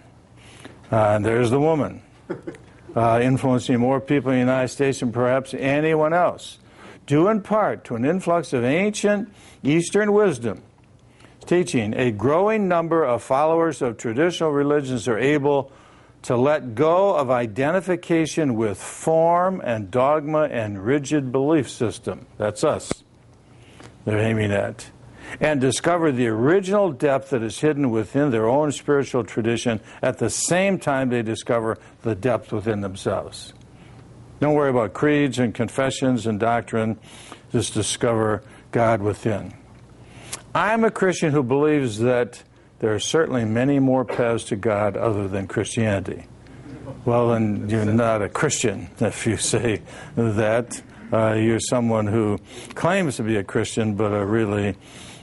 and there's the woman. Influencing more people in the United States than perhaps anyone else, due in part to an influx of ancient Eastern wisdom teaching. A growing number of followers of traditional religions are able to let go of identification with form and dogma and rigid belief system. That's us they're aiming at. And discover the original depth that is hidden within their own spiritual tradition at the same time they discover the depth within themselves. Don't worry about creeds and confessions and doctrine. Just discover God within. I'm a Christian who believes that there are certainly many more paths to God other than Christianity. Well, then you're not a Christian if you say that. You're someone who claims to be a Christian but are really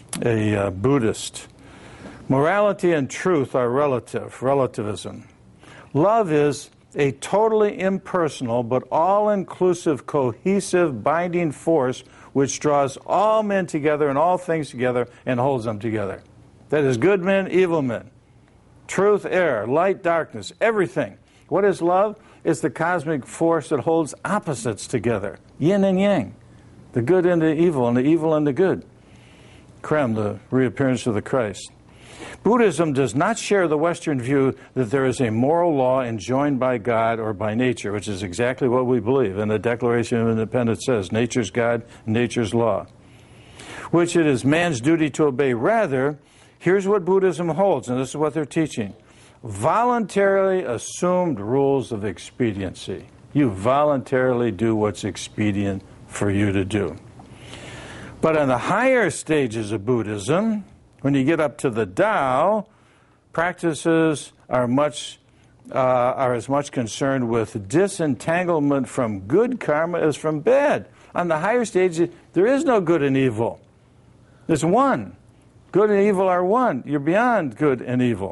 a Buddhist. Morality and truth are relativism. Love is a totally impersonal but all-inclusive, cohesive, binding force which draws all men together and all things together and holds them together. That is good men, evil men, truth, error, light, darkness, everything. What is love? It's the cosmic force that holds opposites together, yin and yang, the good and the evil and the good. Krem, the reappearance of the Christ. Buddhism does not share the Western view that there is a moral law enjoined by God or by nature, which is exactly what we believe. And the Declaration of Independence says, nature's God, nature's law, which it is man's duty to obey. Rather, here's what Buddhism holds, and this is what they're teaching. Voluntarily assumed rules of expediency. You voluntarily do what's expedient for you to do. But in the higher stages of Buddhism, when you get up to the Tao, practices are as much concerned with disentanglement from good karma as from bad. On the higher stages, there is no good and evil. There's one. Good and evil are one. You're beyond good and evil.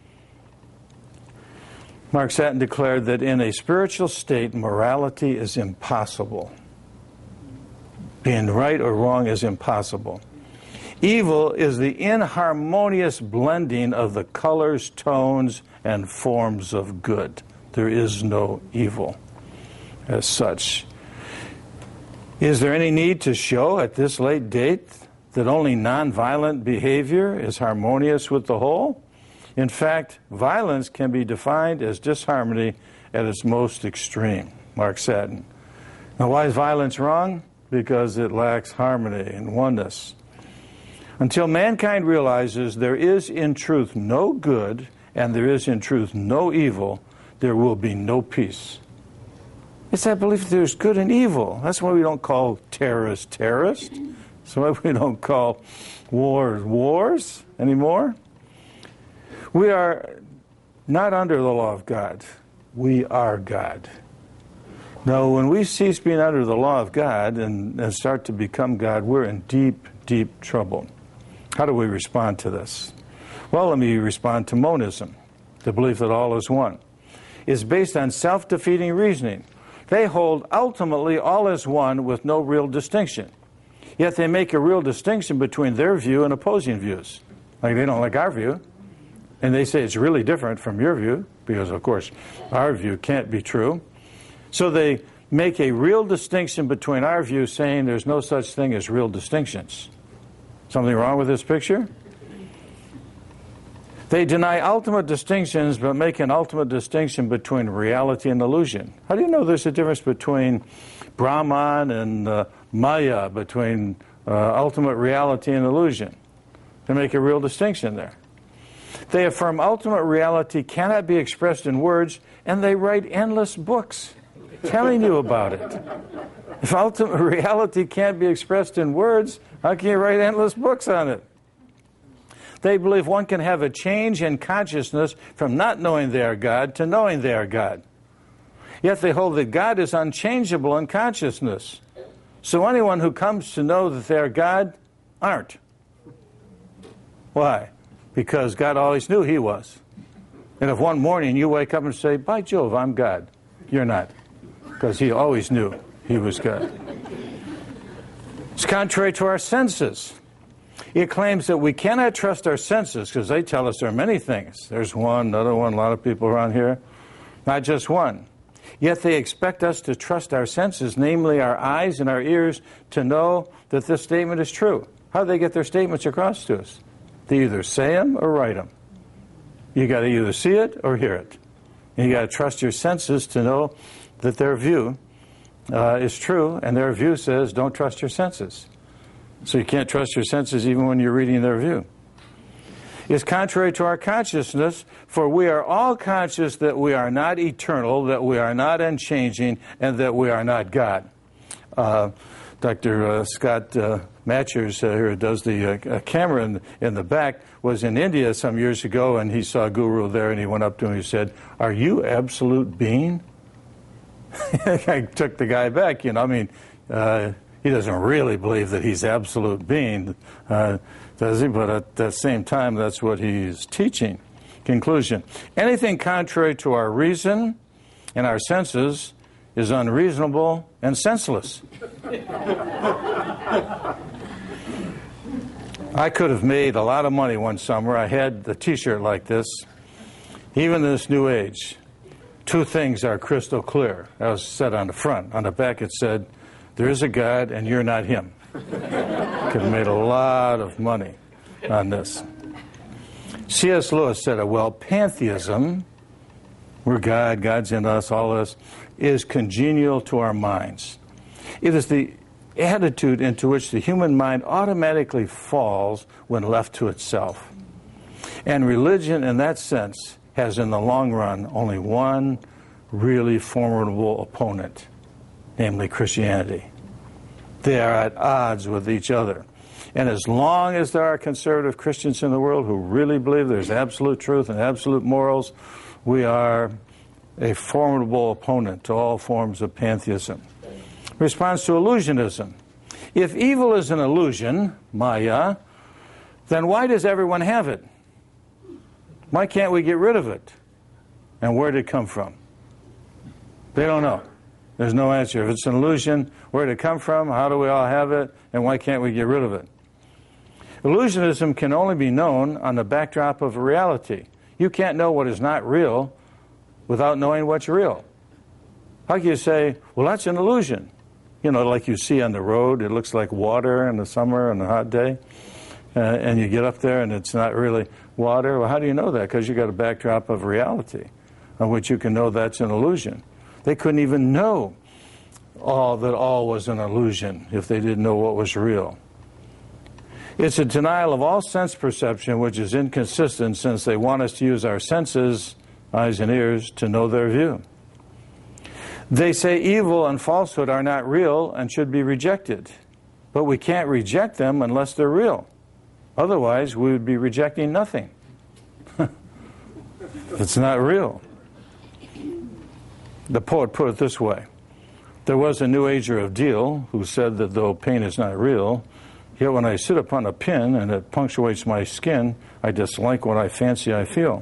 Mark Satin declared that in a spiritual state, morality is impossible. Being right or wrong is impossible. Evil is the inharmonious blending of the colors, tones, and forms of good. There is no evil. as such. Is there any need to show at this late date that only nonviolent behavior is harmonious with the whole? In fact, violence can be defined as disharmony at its most extreme. Mark Satin. Now, why is violence wrong? Because it lacks harmony and oneness. Until mankind realizes there is in truth no good and there is in truth no evil, there will be no peace. It's that belief that there's good and evil. That's why we don't call terrorists terrorists. That's why we don't call wars wars anymore. We are not under the law of God. We are God. Now, when we cease being under the law of God and start to become God, we're in deep, deep trouble. How do we respond to this? Well, let me respond to monism, the belief that all is one. It's based on self-defeating reasoning. They hold ultimately all is one with no real distinction. Yet they make a real distinction between their view and opposing views. Like they don't like our view. And they say it's really different from your view, because, of course, our view can't be true. So they make a real distinction between our view, saying there's no such thing as real distinctions. Something wrong with this picture? They deny ultimate distinctions, but make an ultimate distinction between reality and illusion. How do you know there's a difference between Brahman and Maya, between ultimate reality and illusion? They make a real distinction there. They affirm ultimate reality cannot be expressed in words, and they write endless books telling you about it. If ultimate reality can't be expressed in words, how can you write endless books on it? They believe one can have a change in consciousness from not knowing they are God to knowing they are God. Yet they hold that God is unchangeable in consciousness. So anyone who comes to know that they are God aren't. Why? Because God always knew He was. And if one morning you wake up and say, by Jove, I'm God, you're not. Because He always knew He was God. It's contrary to our senses. It claims that we cannot trust our senses because they tell us there are many things. There's one, another one, a lot of people around here. Not just one. Yet they expect us to trust our senses, namely our eyes and our ears, to know that this statement is true. How do they get their statements across to us? They either say them or write them. You got to either see it or hear it. And you got to trust your senses to know that their view is true, and their view says don't trust your senses. So you can't trust your senses even when you're reading their view. It's contrary to our consciousness, for we are all conscious that we are not eternal, that we are not unchanging, and that we are not God. Dr. Scott Matchers, who does the camera in the back, was in India some years ago, and he saw Guru there, and he went up to him and he said, "Are you absolute being?" I took the guy back, you know. I mean, he doesn't really believe that he's absolute being, does he? But at the same time, that's what he's teaching. Conclusion. Anything contrary to our reason and our senses is unreasonable and senseless. I could have made a lot of money one summer. I had the t-shirt like this. Even in this new age, two things are crystal clear. That was said on the front. On the back it said, there is a God and you're not Him. Could have made a lot of money on this. C.S. Lewis said, well, pantheism, we're God, God's in us, all this, is congenial to our minds. It is the attitude into which the human mind automatically falls when left to itself. And religion, in that sense, has in the long run only one really formidable opponent, namely Christianity. They are at odds with each other. And as long as there are conservative Christians in the world who really believe there's absolute truth and absolute morals, we are a formidable opponent to all forms of pantheism. Response to illusionism. If evil is an illusion, Maya, then why does everyone have it? Why can't we get rid of it? And where did it come from? They don't know. There's no answer. If it's an illusion, where did it come from? How do we all have it? And why can't we get rid of it? Illusionism can only be known on the backdrop of reality. You can't know what is not real without knowing what's real. How can you say, well, that's an illusion? You know, like you see on the road, it looks like water in the summer on a hot day, and you get up there and it's not really water. Well, how do you know that? Because you got a backdrop of reality on which you can know that's an illusion. They couldn't even know that all was an illusion if they didn't know what was real. It's a denial of all sense perception, which is inconsistent since they want us to use our senses, eyes and ears, to know their view. They say evil and falsehood are not real and should be rejected. But we can't reject them unless they're real. Otherwise, we would be rejecting nothing. It's not real. The poet put it this way. There was a New Ager of Deal who said that though pain is not real, yet when I sit upon a pin and it punctuates my skin, I dislike what I fancy I feel.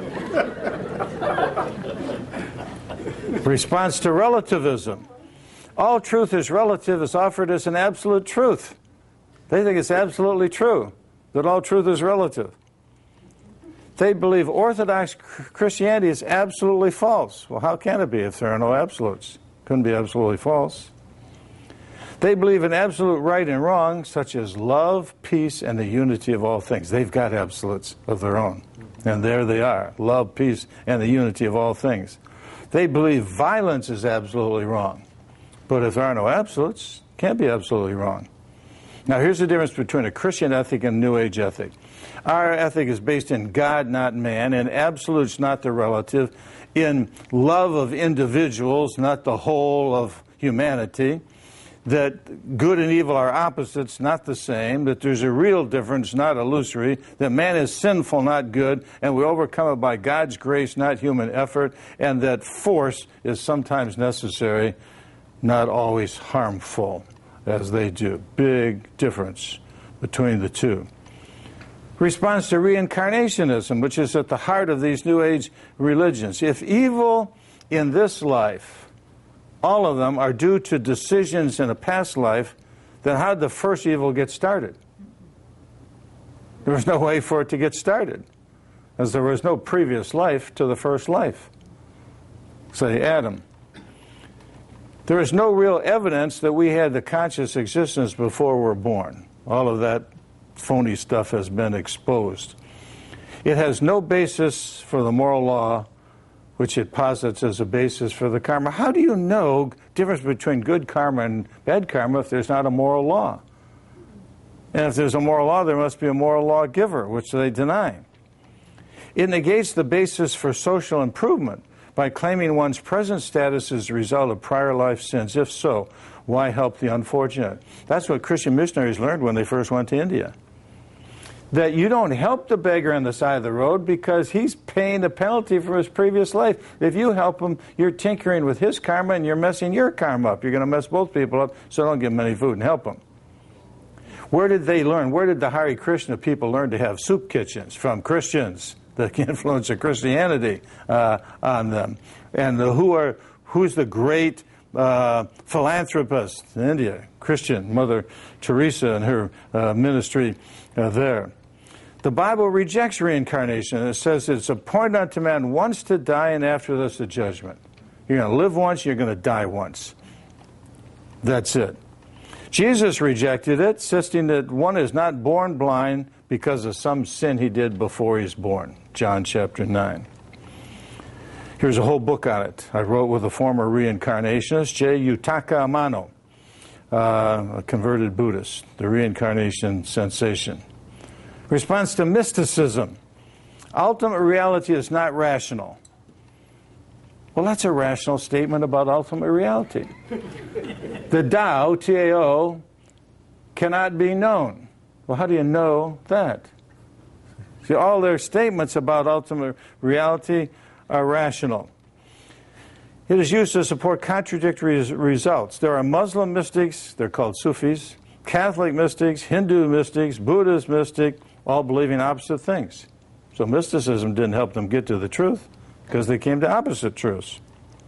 Response to relativism. All truth is relative is offered as an absolute truth. They think it's absolutely true that all truth is relative. They believe Orthodox Christianity is absolutely false. Well, how can it be if there are no absolutes? Couldn't be absolutely false. They believe in absolute right and wrong, such as love, peace, and the unity of all things. They've got absolutes of their own. And there they are, love, peace, and the unity of all things. They believe violence is absolutely wrong. But if there are no absolutes, it can't be absolutely wrong. Now, here's the difference between a Christian ethic and a New Age ethic. Our ethic is based in God, not man, in absolutes, not the relative, in love of individuals, not the whole of humanity, that good and evil are opposites, not the same, that there's a real difference, not illusory, that man is sinful, not good, and we overcome it by God's grace, not human effort, and that force is sometimes necessary, not always harmful, as they do. Big difference between the two. Response to reincarnationism, which is at the heart of these New Age religions. If evil in this life, all of them, are due to decisions in a past life, then how did the first evil get started? There was no way for it to get started, as there was no previous life to the first life. Say, Adam. There is no real evidence that we had the conscious existence before we were born. All of that phony stuff has been exposed. It has no basis for the moral law, which it posits as a basis for the karma. How do you know the difference between good karma and bad karma if there's not a moral law? And if there's a moral law, there must be a moral lawgiver, which they deny. It negates the basis for social improvement by claiming one's present status is a result of prior life sins. If so, why help the unfortunate? That's what Christian missionaries learned when they first went to India. That you don't help the beggar on the side of the road because he's paying the penalty for his previous life. If you help him, you're tinkering with his karma and you're messing your karma up. You're going to mess both people up, so don't give them any food and help them. Where did they learn? Where did the Hare Krishna people learn to have soup kitchens? From Christians, the influence of Christianity on them. And who's the great philanthropist in India? Christian, Mother Teresa and her ministry there. The Bible rejects reincarnation. It says it's appointed unto man once to die, and after this the judgment. You're going to live once, you're going to die once. That's it. Jesus rejected it, insisting that one is not born blind because of some sin he did before he was born. John chapter 9. Here's a whole book on it. I wrote with a former reincarnationist, J. Yutaka Amano, a converted Buddhist, The Reincarnation Sensation. Response to mysticism. Ultimate reality is not rational. Well, that's a rational statement about ultimate reality. The Tao, T-A-O, cannot be known. Well, how do you know that? See, all their statements about ultimate reality are rational. It is used to support contradictory results. There are Muslim mystics, they're called Sufis, Catholic mystics, Hindu mystics, Buddhist mystic, all believing opposite things. So mysticism didn't help them get to the truth because they came to opposite truths.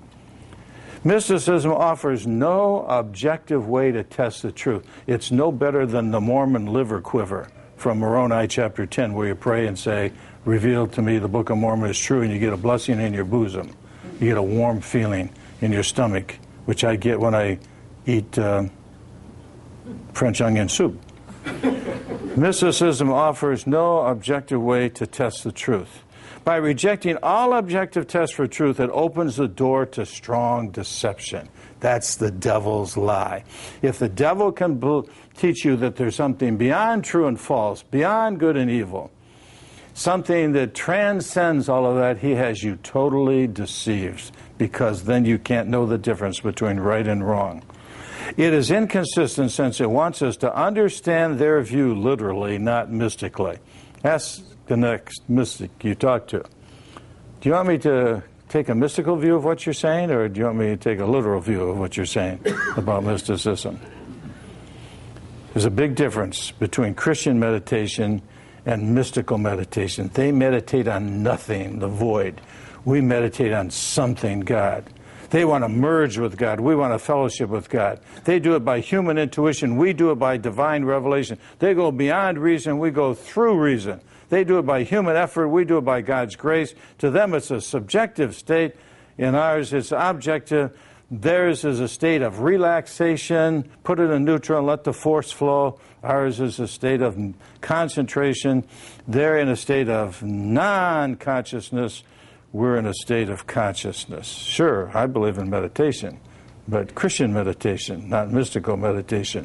Mysticism offers no objective way to test the truth. It's no better than the Mormon liver quiver from Moroni chapter 10, where you pray and say, reveal to me the Book of Mormon is true, and you get a blessing in your bosom. You get a warm feeling in your stomach, which I get when I eat French onion soup. Mysticism offers no objective way to test the truth. By rejecting all objective tests for truth, it opens the door to strong deception. That's the devil's lie. If the devil can teach you that there's something beyond true and false, beyond good and evil, something that transcends all of that, he has you totally deceived, because then you can't know the difference between right and wrong. It is inconsistent since it wants us to understand their view literally, not mystically. Ask the next mystic you talk to. Do you want me to take a mystical view of what you're saying, or do you want me to take a literal view of what you're saying about mysticism? There's a big difference between Christian meditation and mystical meditation. They meditate on nothing, the void. We meditate on something, God. They want to merge with God. We want to fellowship with God. They do it by human intuition. We do it by divine revelation. They go beyond reason. We go through reason. They do it by human effort. We do it by God's grace. To them, it's a subjective state. In ours, it's objective. Theirs is a state of relaxation. Put it in neutral and let the force flow. Ours is a state of concentration. They're in a state of non-consciousness. We're in a state of consciousness. Sure, I believe in meditation, but Christian meditation, not mystical meditation.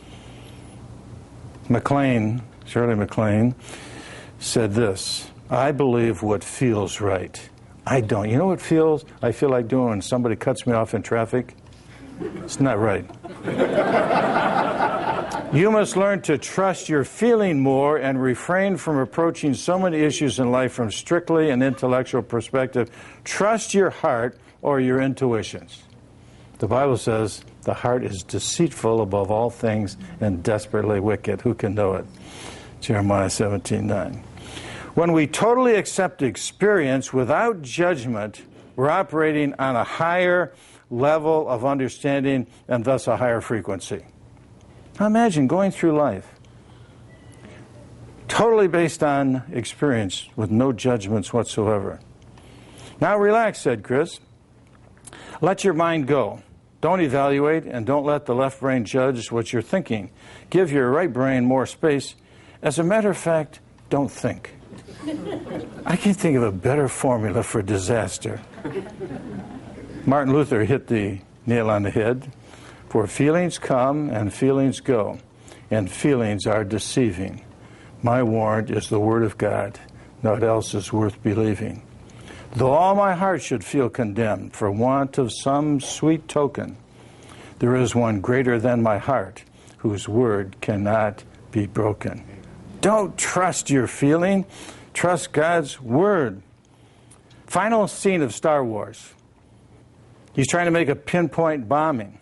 Shirley MacLaine, said this: I believe what feels right. I don't. You know what I feel like doing when somebody cuts me off in traffic? It's not right. You must learn to trust your feeling more and refrain from approaching so many issues in life from strictly an intellectual perspective. Trust your heart or your intuitions. The Bible says the heart is deceitful above all things and desperately wicked. Who can know it? Jeremiah 17:9. When we totally accept experience without judgment, we're operating on a higher level of understanding and thus a higher frequency. Now imagine going through life totally based on experience with no judgments whatsoever. Now relax, said Chris. Let your mind go. Don't evaluate, and don't let the left brain judge what you're thinking. Give your right brain more space. As a matter of fact, don't think. I can't think of a better formula for disaster. Martin Luther hit the nail on the head. For feelings come and feelings go, and feelings are deceiving. My warrant is the Word of God. Naught else is worth believing. Though all my heart should feel condemned for want of some sweet token, there is one greater than my heart, whose word cannot be broken. Don't trust your feeling. Trust God's Word. Final scene of Star Wars. He's trying to make a pinpoint bombing.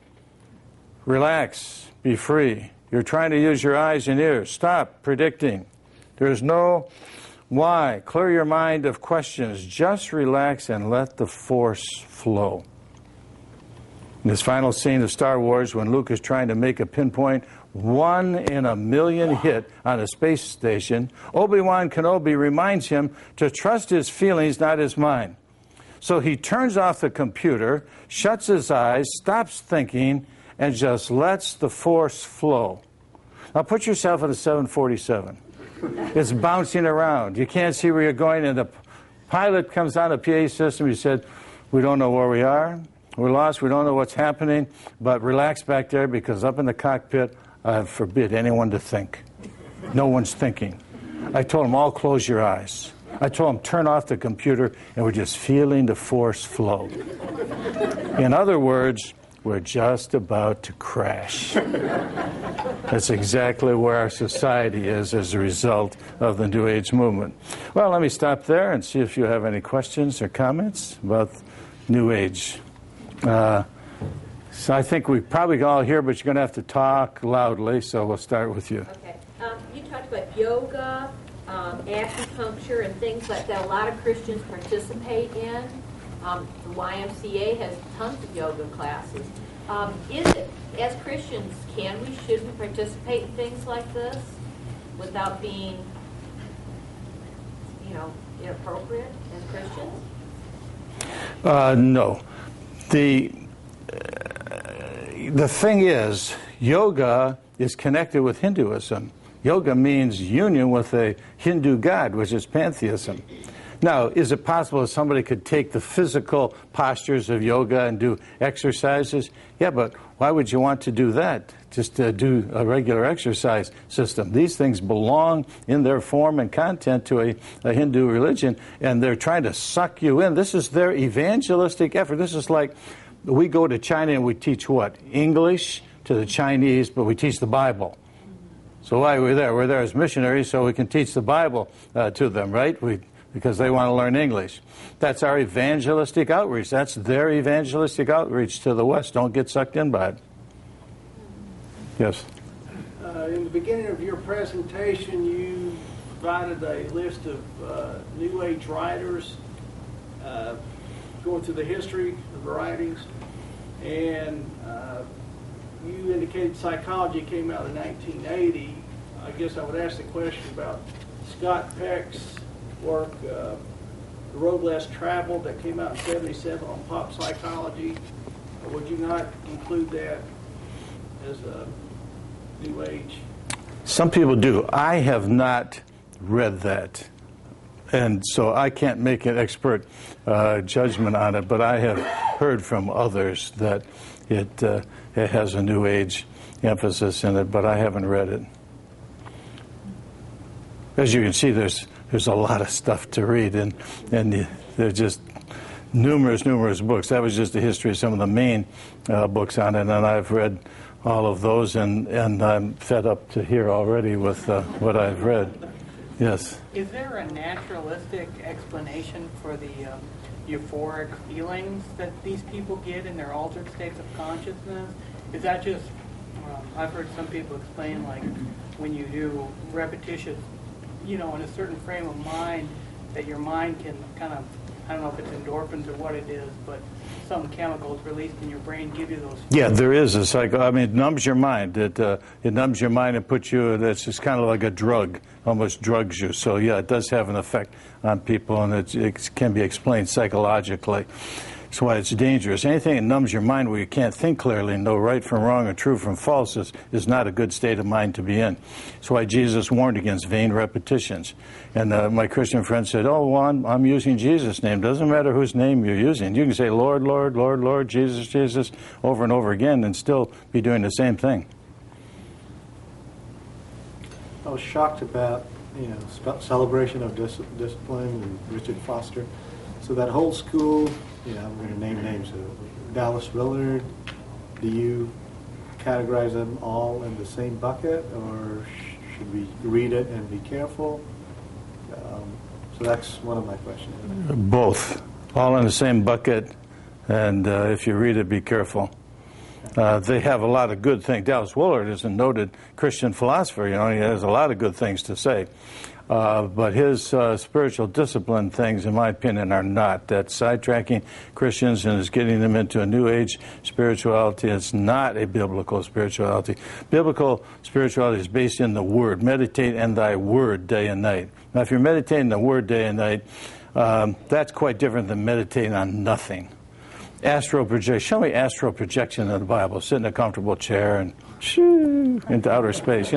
Relax. Be free. You're trying to use your eyes and ears. Stop predicting. There's no why. Clear your mind of questions. Just relax and let the force flow. In this final scene of Star Wars, when Luke is trying to make a pinpoint 1 in a million hit on a space station, Obi-Wan Kenobi reminds him to trust his feelings, not his mind. So he turns off the computer, shuts his eyes, stops thinking, and just lets the force flow. Now put yourself at a 747. It's bouncing around. You can't see where you're going, and the pilot comes on a PA system. He said, we don't know where we are. We're lost. We don't know what's happening, but relax back there, because up in the cockpit, I forbid anyone to think. No one's thinking. I told them, all close your eyes. I told them, turn off the computer, and we're just feeling the force flow. In other words, we're just about to crash. That's exactly where our society is as a result of the New Age movement. Well, let me stop there and see if you have any questions or comments about New Age. So I think we probably all hear, but you're going to have to talk loudly, so we'll start with you. Okay. You talked about yoga, acupuncture, and things like that a lot of Christians participate in. The YMCA has tons of yoga classes. Is it, as Christians, should we participate in things like this without being, inappropriate as Christians? No. The thing is, yoga is connected with Hinduism. Yoga means union with a Hindu god, which is pantheism. Now, is it possible that somebody could take the physical postures of yoga and do exercises? Yeah, but why would you want to do that? Just to do a regular exercise system. These things belong in their form and content to a Hindu religion, and they're trying to suck you in. This is their evangelistic effort. This is like we go to China and we teach what? English to the Chinese, but we teach the Bible. So why are we there? We're there as missionaries so we can teach the Bible to them, right? Because they want to learn English. That's our evangelistic outreach. That's their evangelistic outreach to the West. Don't get sucked in by it. Yes? In the beginning of your presentation, you provided a list of New Age writers, going through the history of the writings, and you indicated psychology came out in 1980. I guess I would ask the question about Scott Peck's work, The Road Less Traveled, that came out in 77 on pop psychology. Would you not include that as a New Age? Some people do. I have not read that, and so I can't make an expert judgment on it, but I have heard from others that it has a New Age emphasis in it, but I haven't read it. As you can see, there's a lot of stuff to read, and there's just numerous books. That was just the history of some of the main books on it, and I've read all of those, and I'm fed up to here already with what I've read. Yes? Is there a naturalistic explanation for the euphoric feelings that these people get in their altered states of consciousness? Is that just, I've heard some people explain, like, when you do repetitious, in a certain frame of mind, that your mind can kind of, I don't know if it's endorphins or what it is, but some chemicals released in your brain give you those feelings. Yeah, there is a it numbs your mind. It numbs your mind and puts you, it's just kind of like a drug, almost drugs you. So yeah, it does have an effect on people, and it can be explained psychologically. That's why it's dangerous. Anything that numbs your mind where you can't think clearly and know right from wrong or true from false is not a good state of mind to be in. That's why Jesus warned against vain repetitions. And my Christian friend said, I'm using Jesus' name. Doesn't matter whose name you're using. You can say, Lord, Lord, Lord, Lord, Jesus, Jesus, over and over again and still be doing the same thing. I was shocked about, celebration of discipline and Richard Foster. So that whole school, I'm going to name names. Dallas Willard, do you categorize them all in the same bucket, or should we read it and be careful? So that's one of my questions. Both. All in the same bucket, and if you read it, be careful. They have a lot of good things. Dallas Willard is a noted Christian philosopher. He has a lot of good things to say. But his spiritual discipline things, in my opinion, are not. That's sidetracking Christians and is getting them into a New Age spirituality. It's not a biblical spirituality. Biblical spirituality is based in the Word. Meditate in thy Word day and night. Now, if you're meditating the Word day and night, that's quite different than meditating on nothing. Astral projection. Show me astral projection in the Bible. Sit in a comfortable chair and shoo into outer space.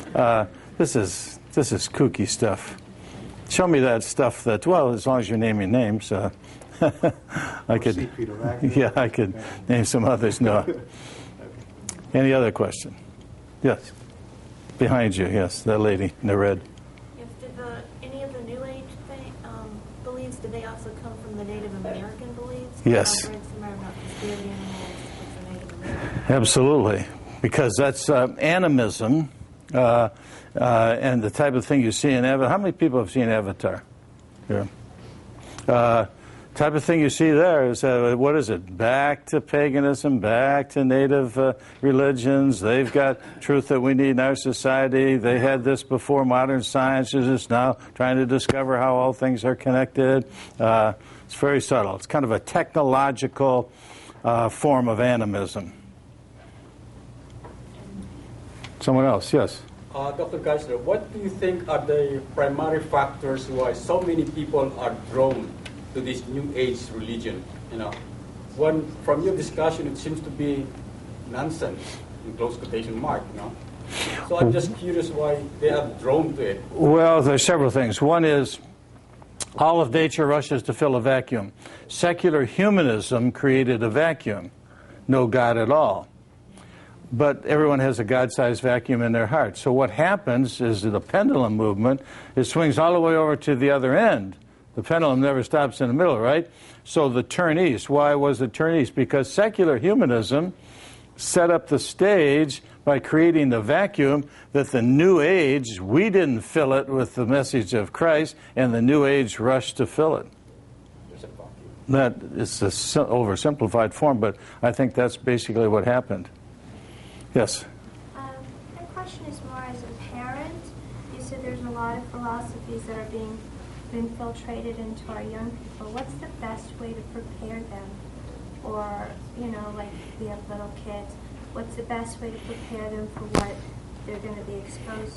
This is kooky stuff. Show me that stuff that, as long as you're naming names, I could, I could name some others. No. Any other question? Yes. Behind you, yes, that lady in the red. Yes, did any of the New Age beliefs, did they also come from the Native American beliefs? Yes. I've read somewhere about the spirit animals with the Native Americans. Absolutely, because that's animism. And the type of thing you see in Avatar. How many people have seen Avatar? Here. Type of thing you see there is, what is it? Back to paganism, back to native religions. They've got truth that we need in our society. They had this before modern science is just now trying to discover how all things are connected. It's very subtle. It's kind of a technological form of animism. Someone else, yes. Dr. Geisler, what do you think are the primary factors why so many people are drawn to this New Age religion? when from your discussion it seems to be nonsense in close quotation mark, you know. So I'm just curious why they are drawn to it. Well, there's several things. One is all of nature rushes to fill a vacuum. Secular humanism created a vacuum, no God at all. But everyone has a God-sized vacuum in their heart. So what happens is the pendulum movement, it swings all the way over to the other end. The pendulum never stops in the middle, right? So the turn east. Why was it turn east? Because secular humanism set up the stage by creating the vacuum that the New Age, we didn't fill it with the message of Christ, and the New Age rushed to fill it. That is an oversimplified form, but I think that's basically what happened. Yes? My question is more as a parent. You said there's a lot of philosophies that are being infiltrated into our young people. What's the best way to prepare them? Or, like we have little kids, what's the best way to prepare them for what they're going to be exposed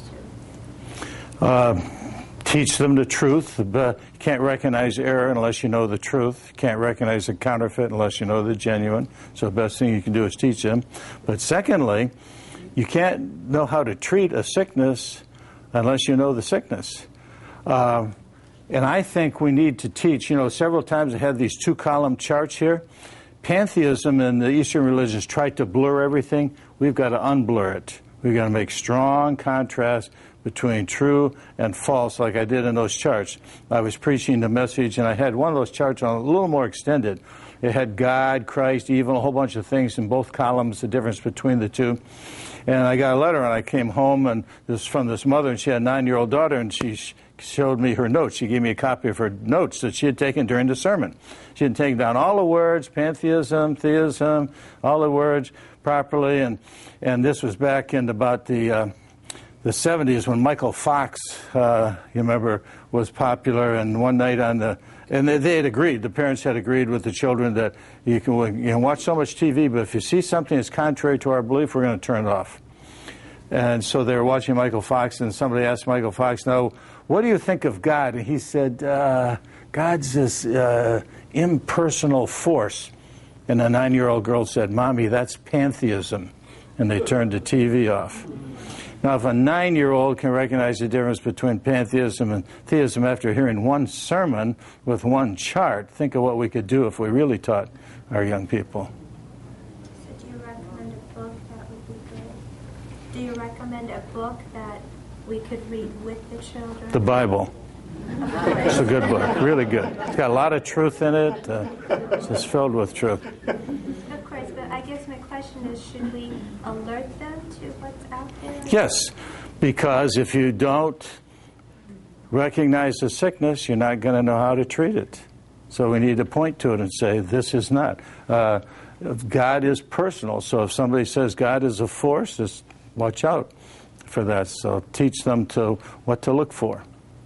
to? Teach them the truth. You can't recognize error unless you know the truth. You can't recognize the counterfeit unless you know the genuine. So the best thing you can do is teach them. But secondly, you can't know how to treat a sickness unless you know the sickness. And I think we need to teach, several times I had these 2-column charts here. Pantheism and the Eastern religions tried to blur everything. We've got to unblur it. We've got to make strong contrast between true and false, like I did in those charts. I was preaching the message, and I had one of those charts on a little more extended. It had God, Christ, evil, a whole bunch of things in both columns, the difference between the two. And I got a letter, and I came home, and this was from this mother, and she had a 9-year-old daughter, and she showed me her notes. She gave me a copy of her notes that she had taken during the sermon. She had taken down all the words, pantheism, theism, all the words properly, and this was back in about the 70s when Michael Fox, you remember, was popular, and one night and they had agreed, the parents had agreed with the children that you can watch so much TV, but if you see something that's contrary to our belief, we're going to turn it off. And so they were watching Michael Fox, and somebody asked Michael Fox, "Now, what do you think of God?" And he said, "God's this impersonal force." And the 9-year-old girl said, "Mommy, that's pantheism." And they turned the TV off. Now, if a 9-year-old can recognize the difference between pantheism and theism after hearing one sermon with one chart, think of what we could do if we really taught our young people. So do you recommend a book that would be good? Do you recommend a book that we could read with the children? The Bible. It's a good book, really good. It's got a lot of truth in it. It's just filled with truth. Of course, but I guess my question is, should we alert them to what's out there? Yes, because if you don't recognize the sickness, you're not going to know how to treat it. So we need to point to it and say, this is not. God is personal, so if somebody says God is a force, just watch out for that. So teach them to what to look for.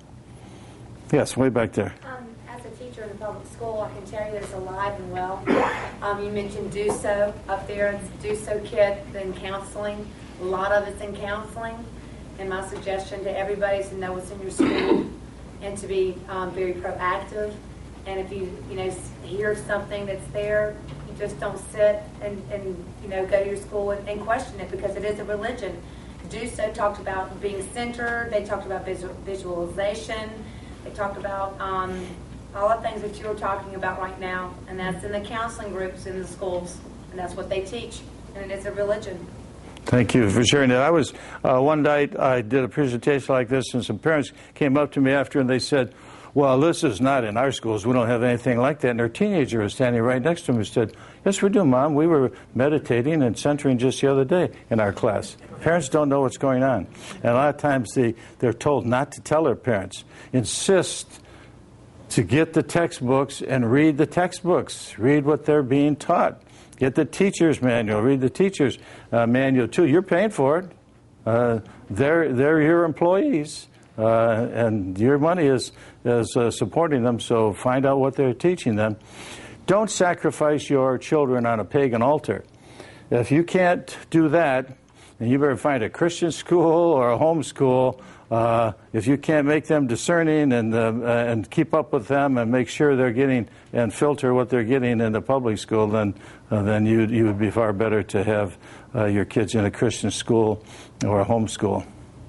Yes, way back there. As a teacher in a public school, I can tell you that it's alive and well. You mentioned Do So up there. It's Do So Kit, then counseling. A lot of it's in counseling. And my suggestion to everybody is to know what's in your school and to be very proactive. And if you hear something that's there, you just don't sit and go to your school and question it, because it is a religion. Do So talked about being centered. They talked about visualization. They talked about all the things that you're talking about right now, and that's in the counseling groups in the schools, and that's what they teach, and it is a religion. Thank you for sharing that. I was, one night I did a presentation like this, and some parents came up to me after, and they said, "Well, this is not in our schools. We don't have anything like that." And their teenager was standing right next to me and said, "Yes, we do, Mom. We were meditating and centering just the other day in our class." Parents don't know what's going on. And a lot of times they're told not to tell their parents. Insist to get the textbooks and read the textbooks. Read what they're being taught. Get the teacher's manual. Read the teacher's manual, too. You're paying for it. They're your employees. And your money is supporting them, so find out what they're teaching them. Don't sacrifice your children on a pagan altar. If you can't do that, and you better find a Christian school or a home school. If you can't make them discerning and keep up with them and make sure they're getting and filter what they're getting in the public school, then you would be far better to have your kids in a Christian school or a home school.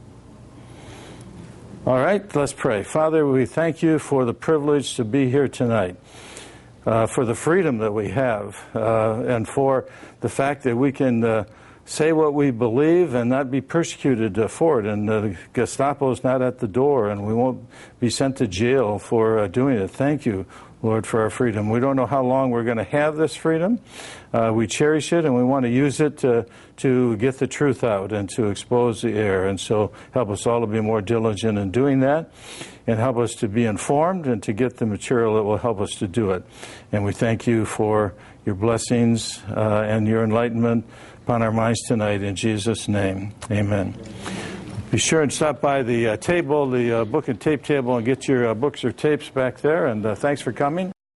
All right, let's pray. Father, we thank you for the privilege to be here tonight, for the freedom that we have, and for the fact that we can say what we believe and not be persecuted for it. And the Gestapo's not at the door, and we won't be sent to jail for doing it. Thank you, Lord, for our freedom. We don't know how long we're going to have this freedom. We cherish it, and we want to use it to get the truth out and to expose the error. And so help us all to be more diligent in doing that, and help us to be informed and to get the material that will help us to do it. And we thank you for your blessings and your enlightenment upon our minds tonight. In Jesus' name, amen. Be sure and stop by the table, the book and tape table, and get your books or tapes back there. And thanks for coming.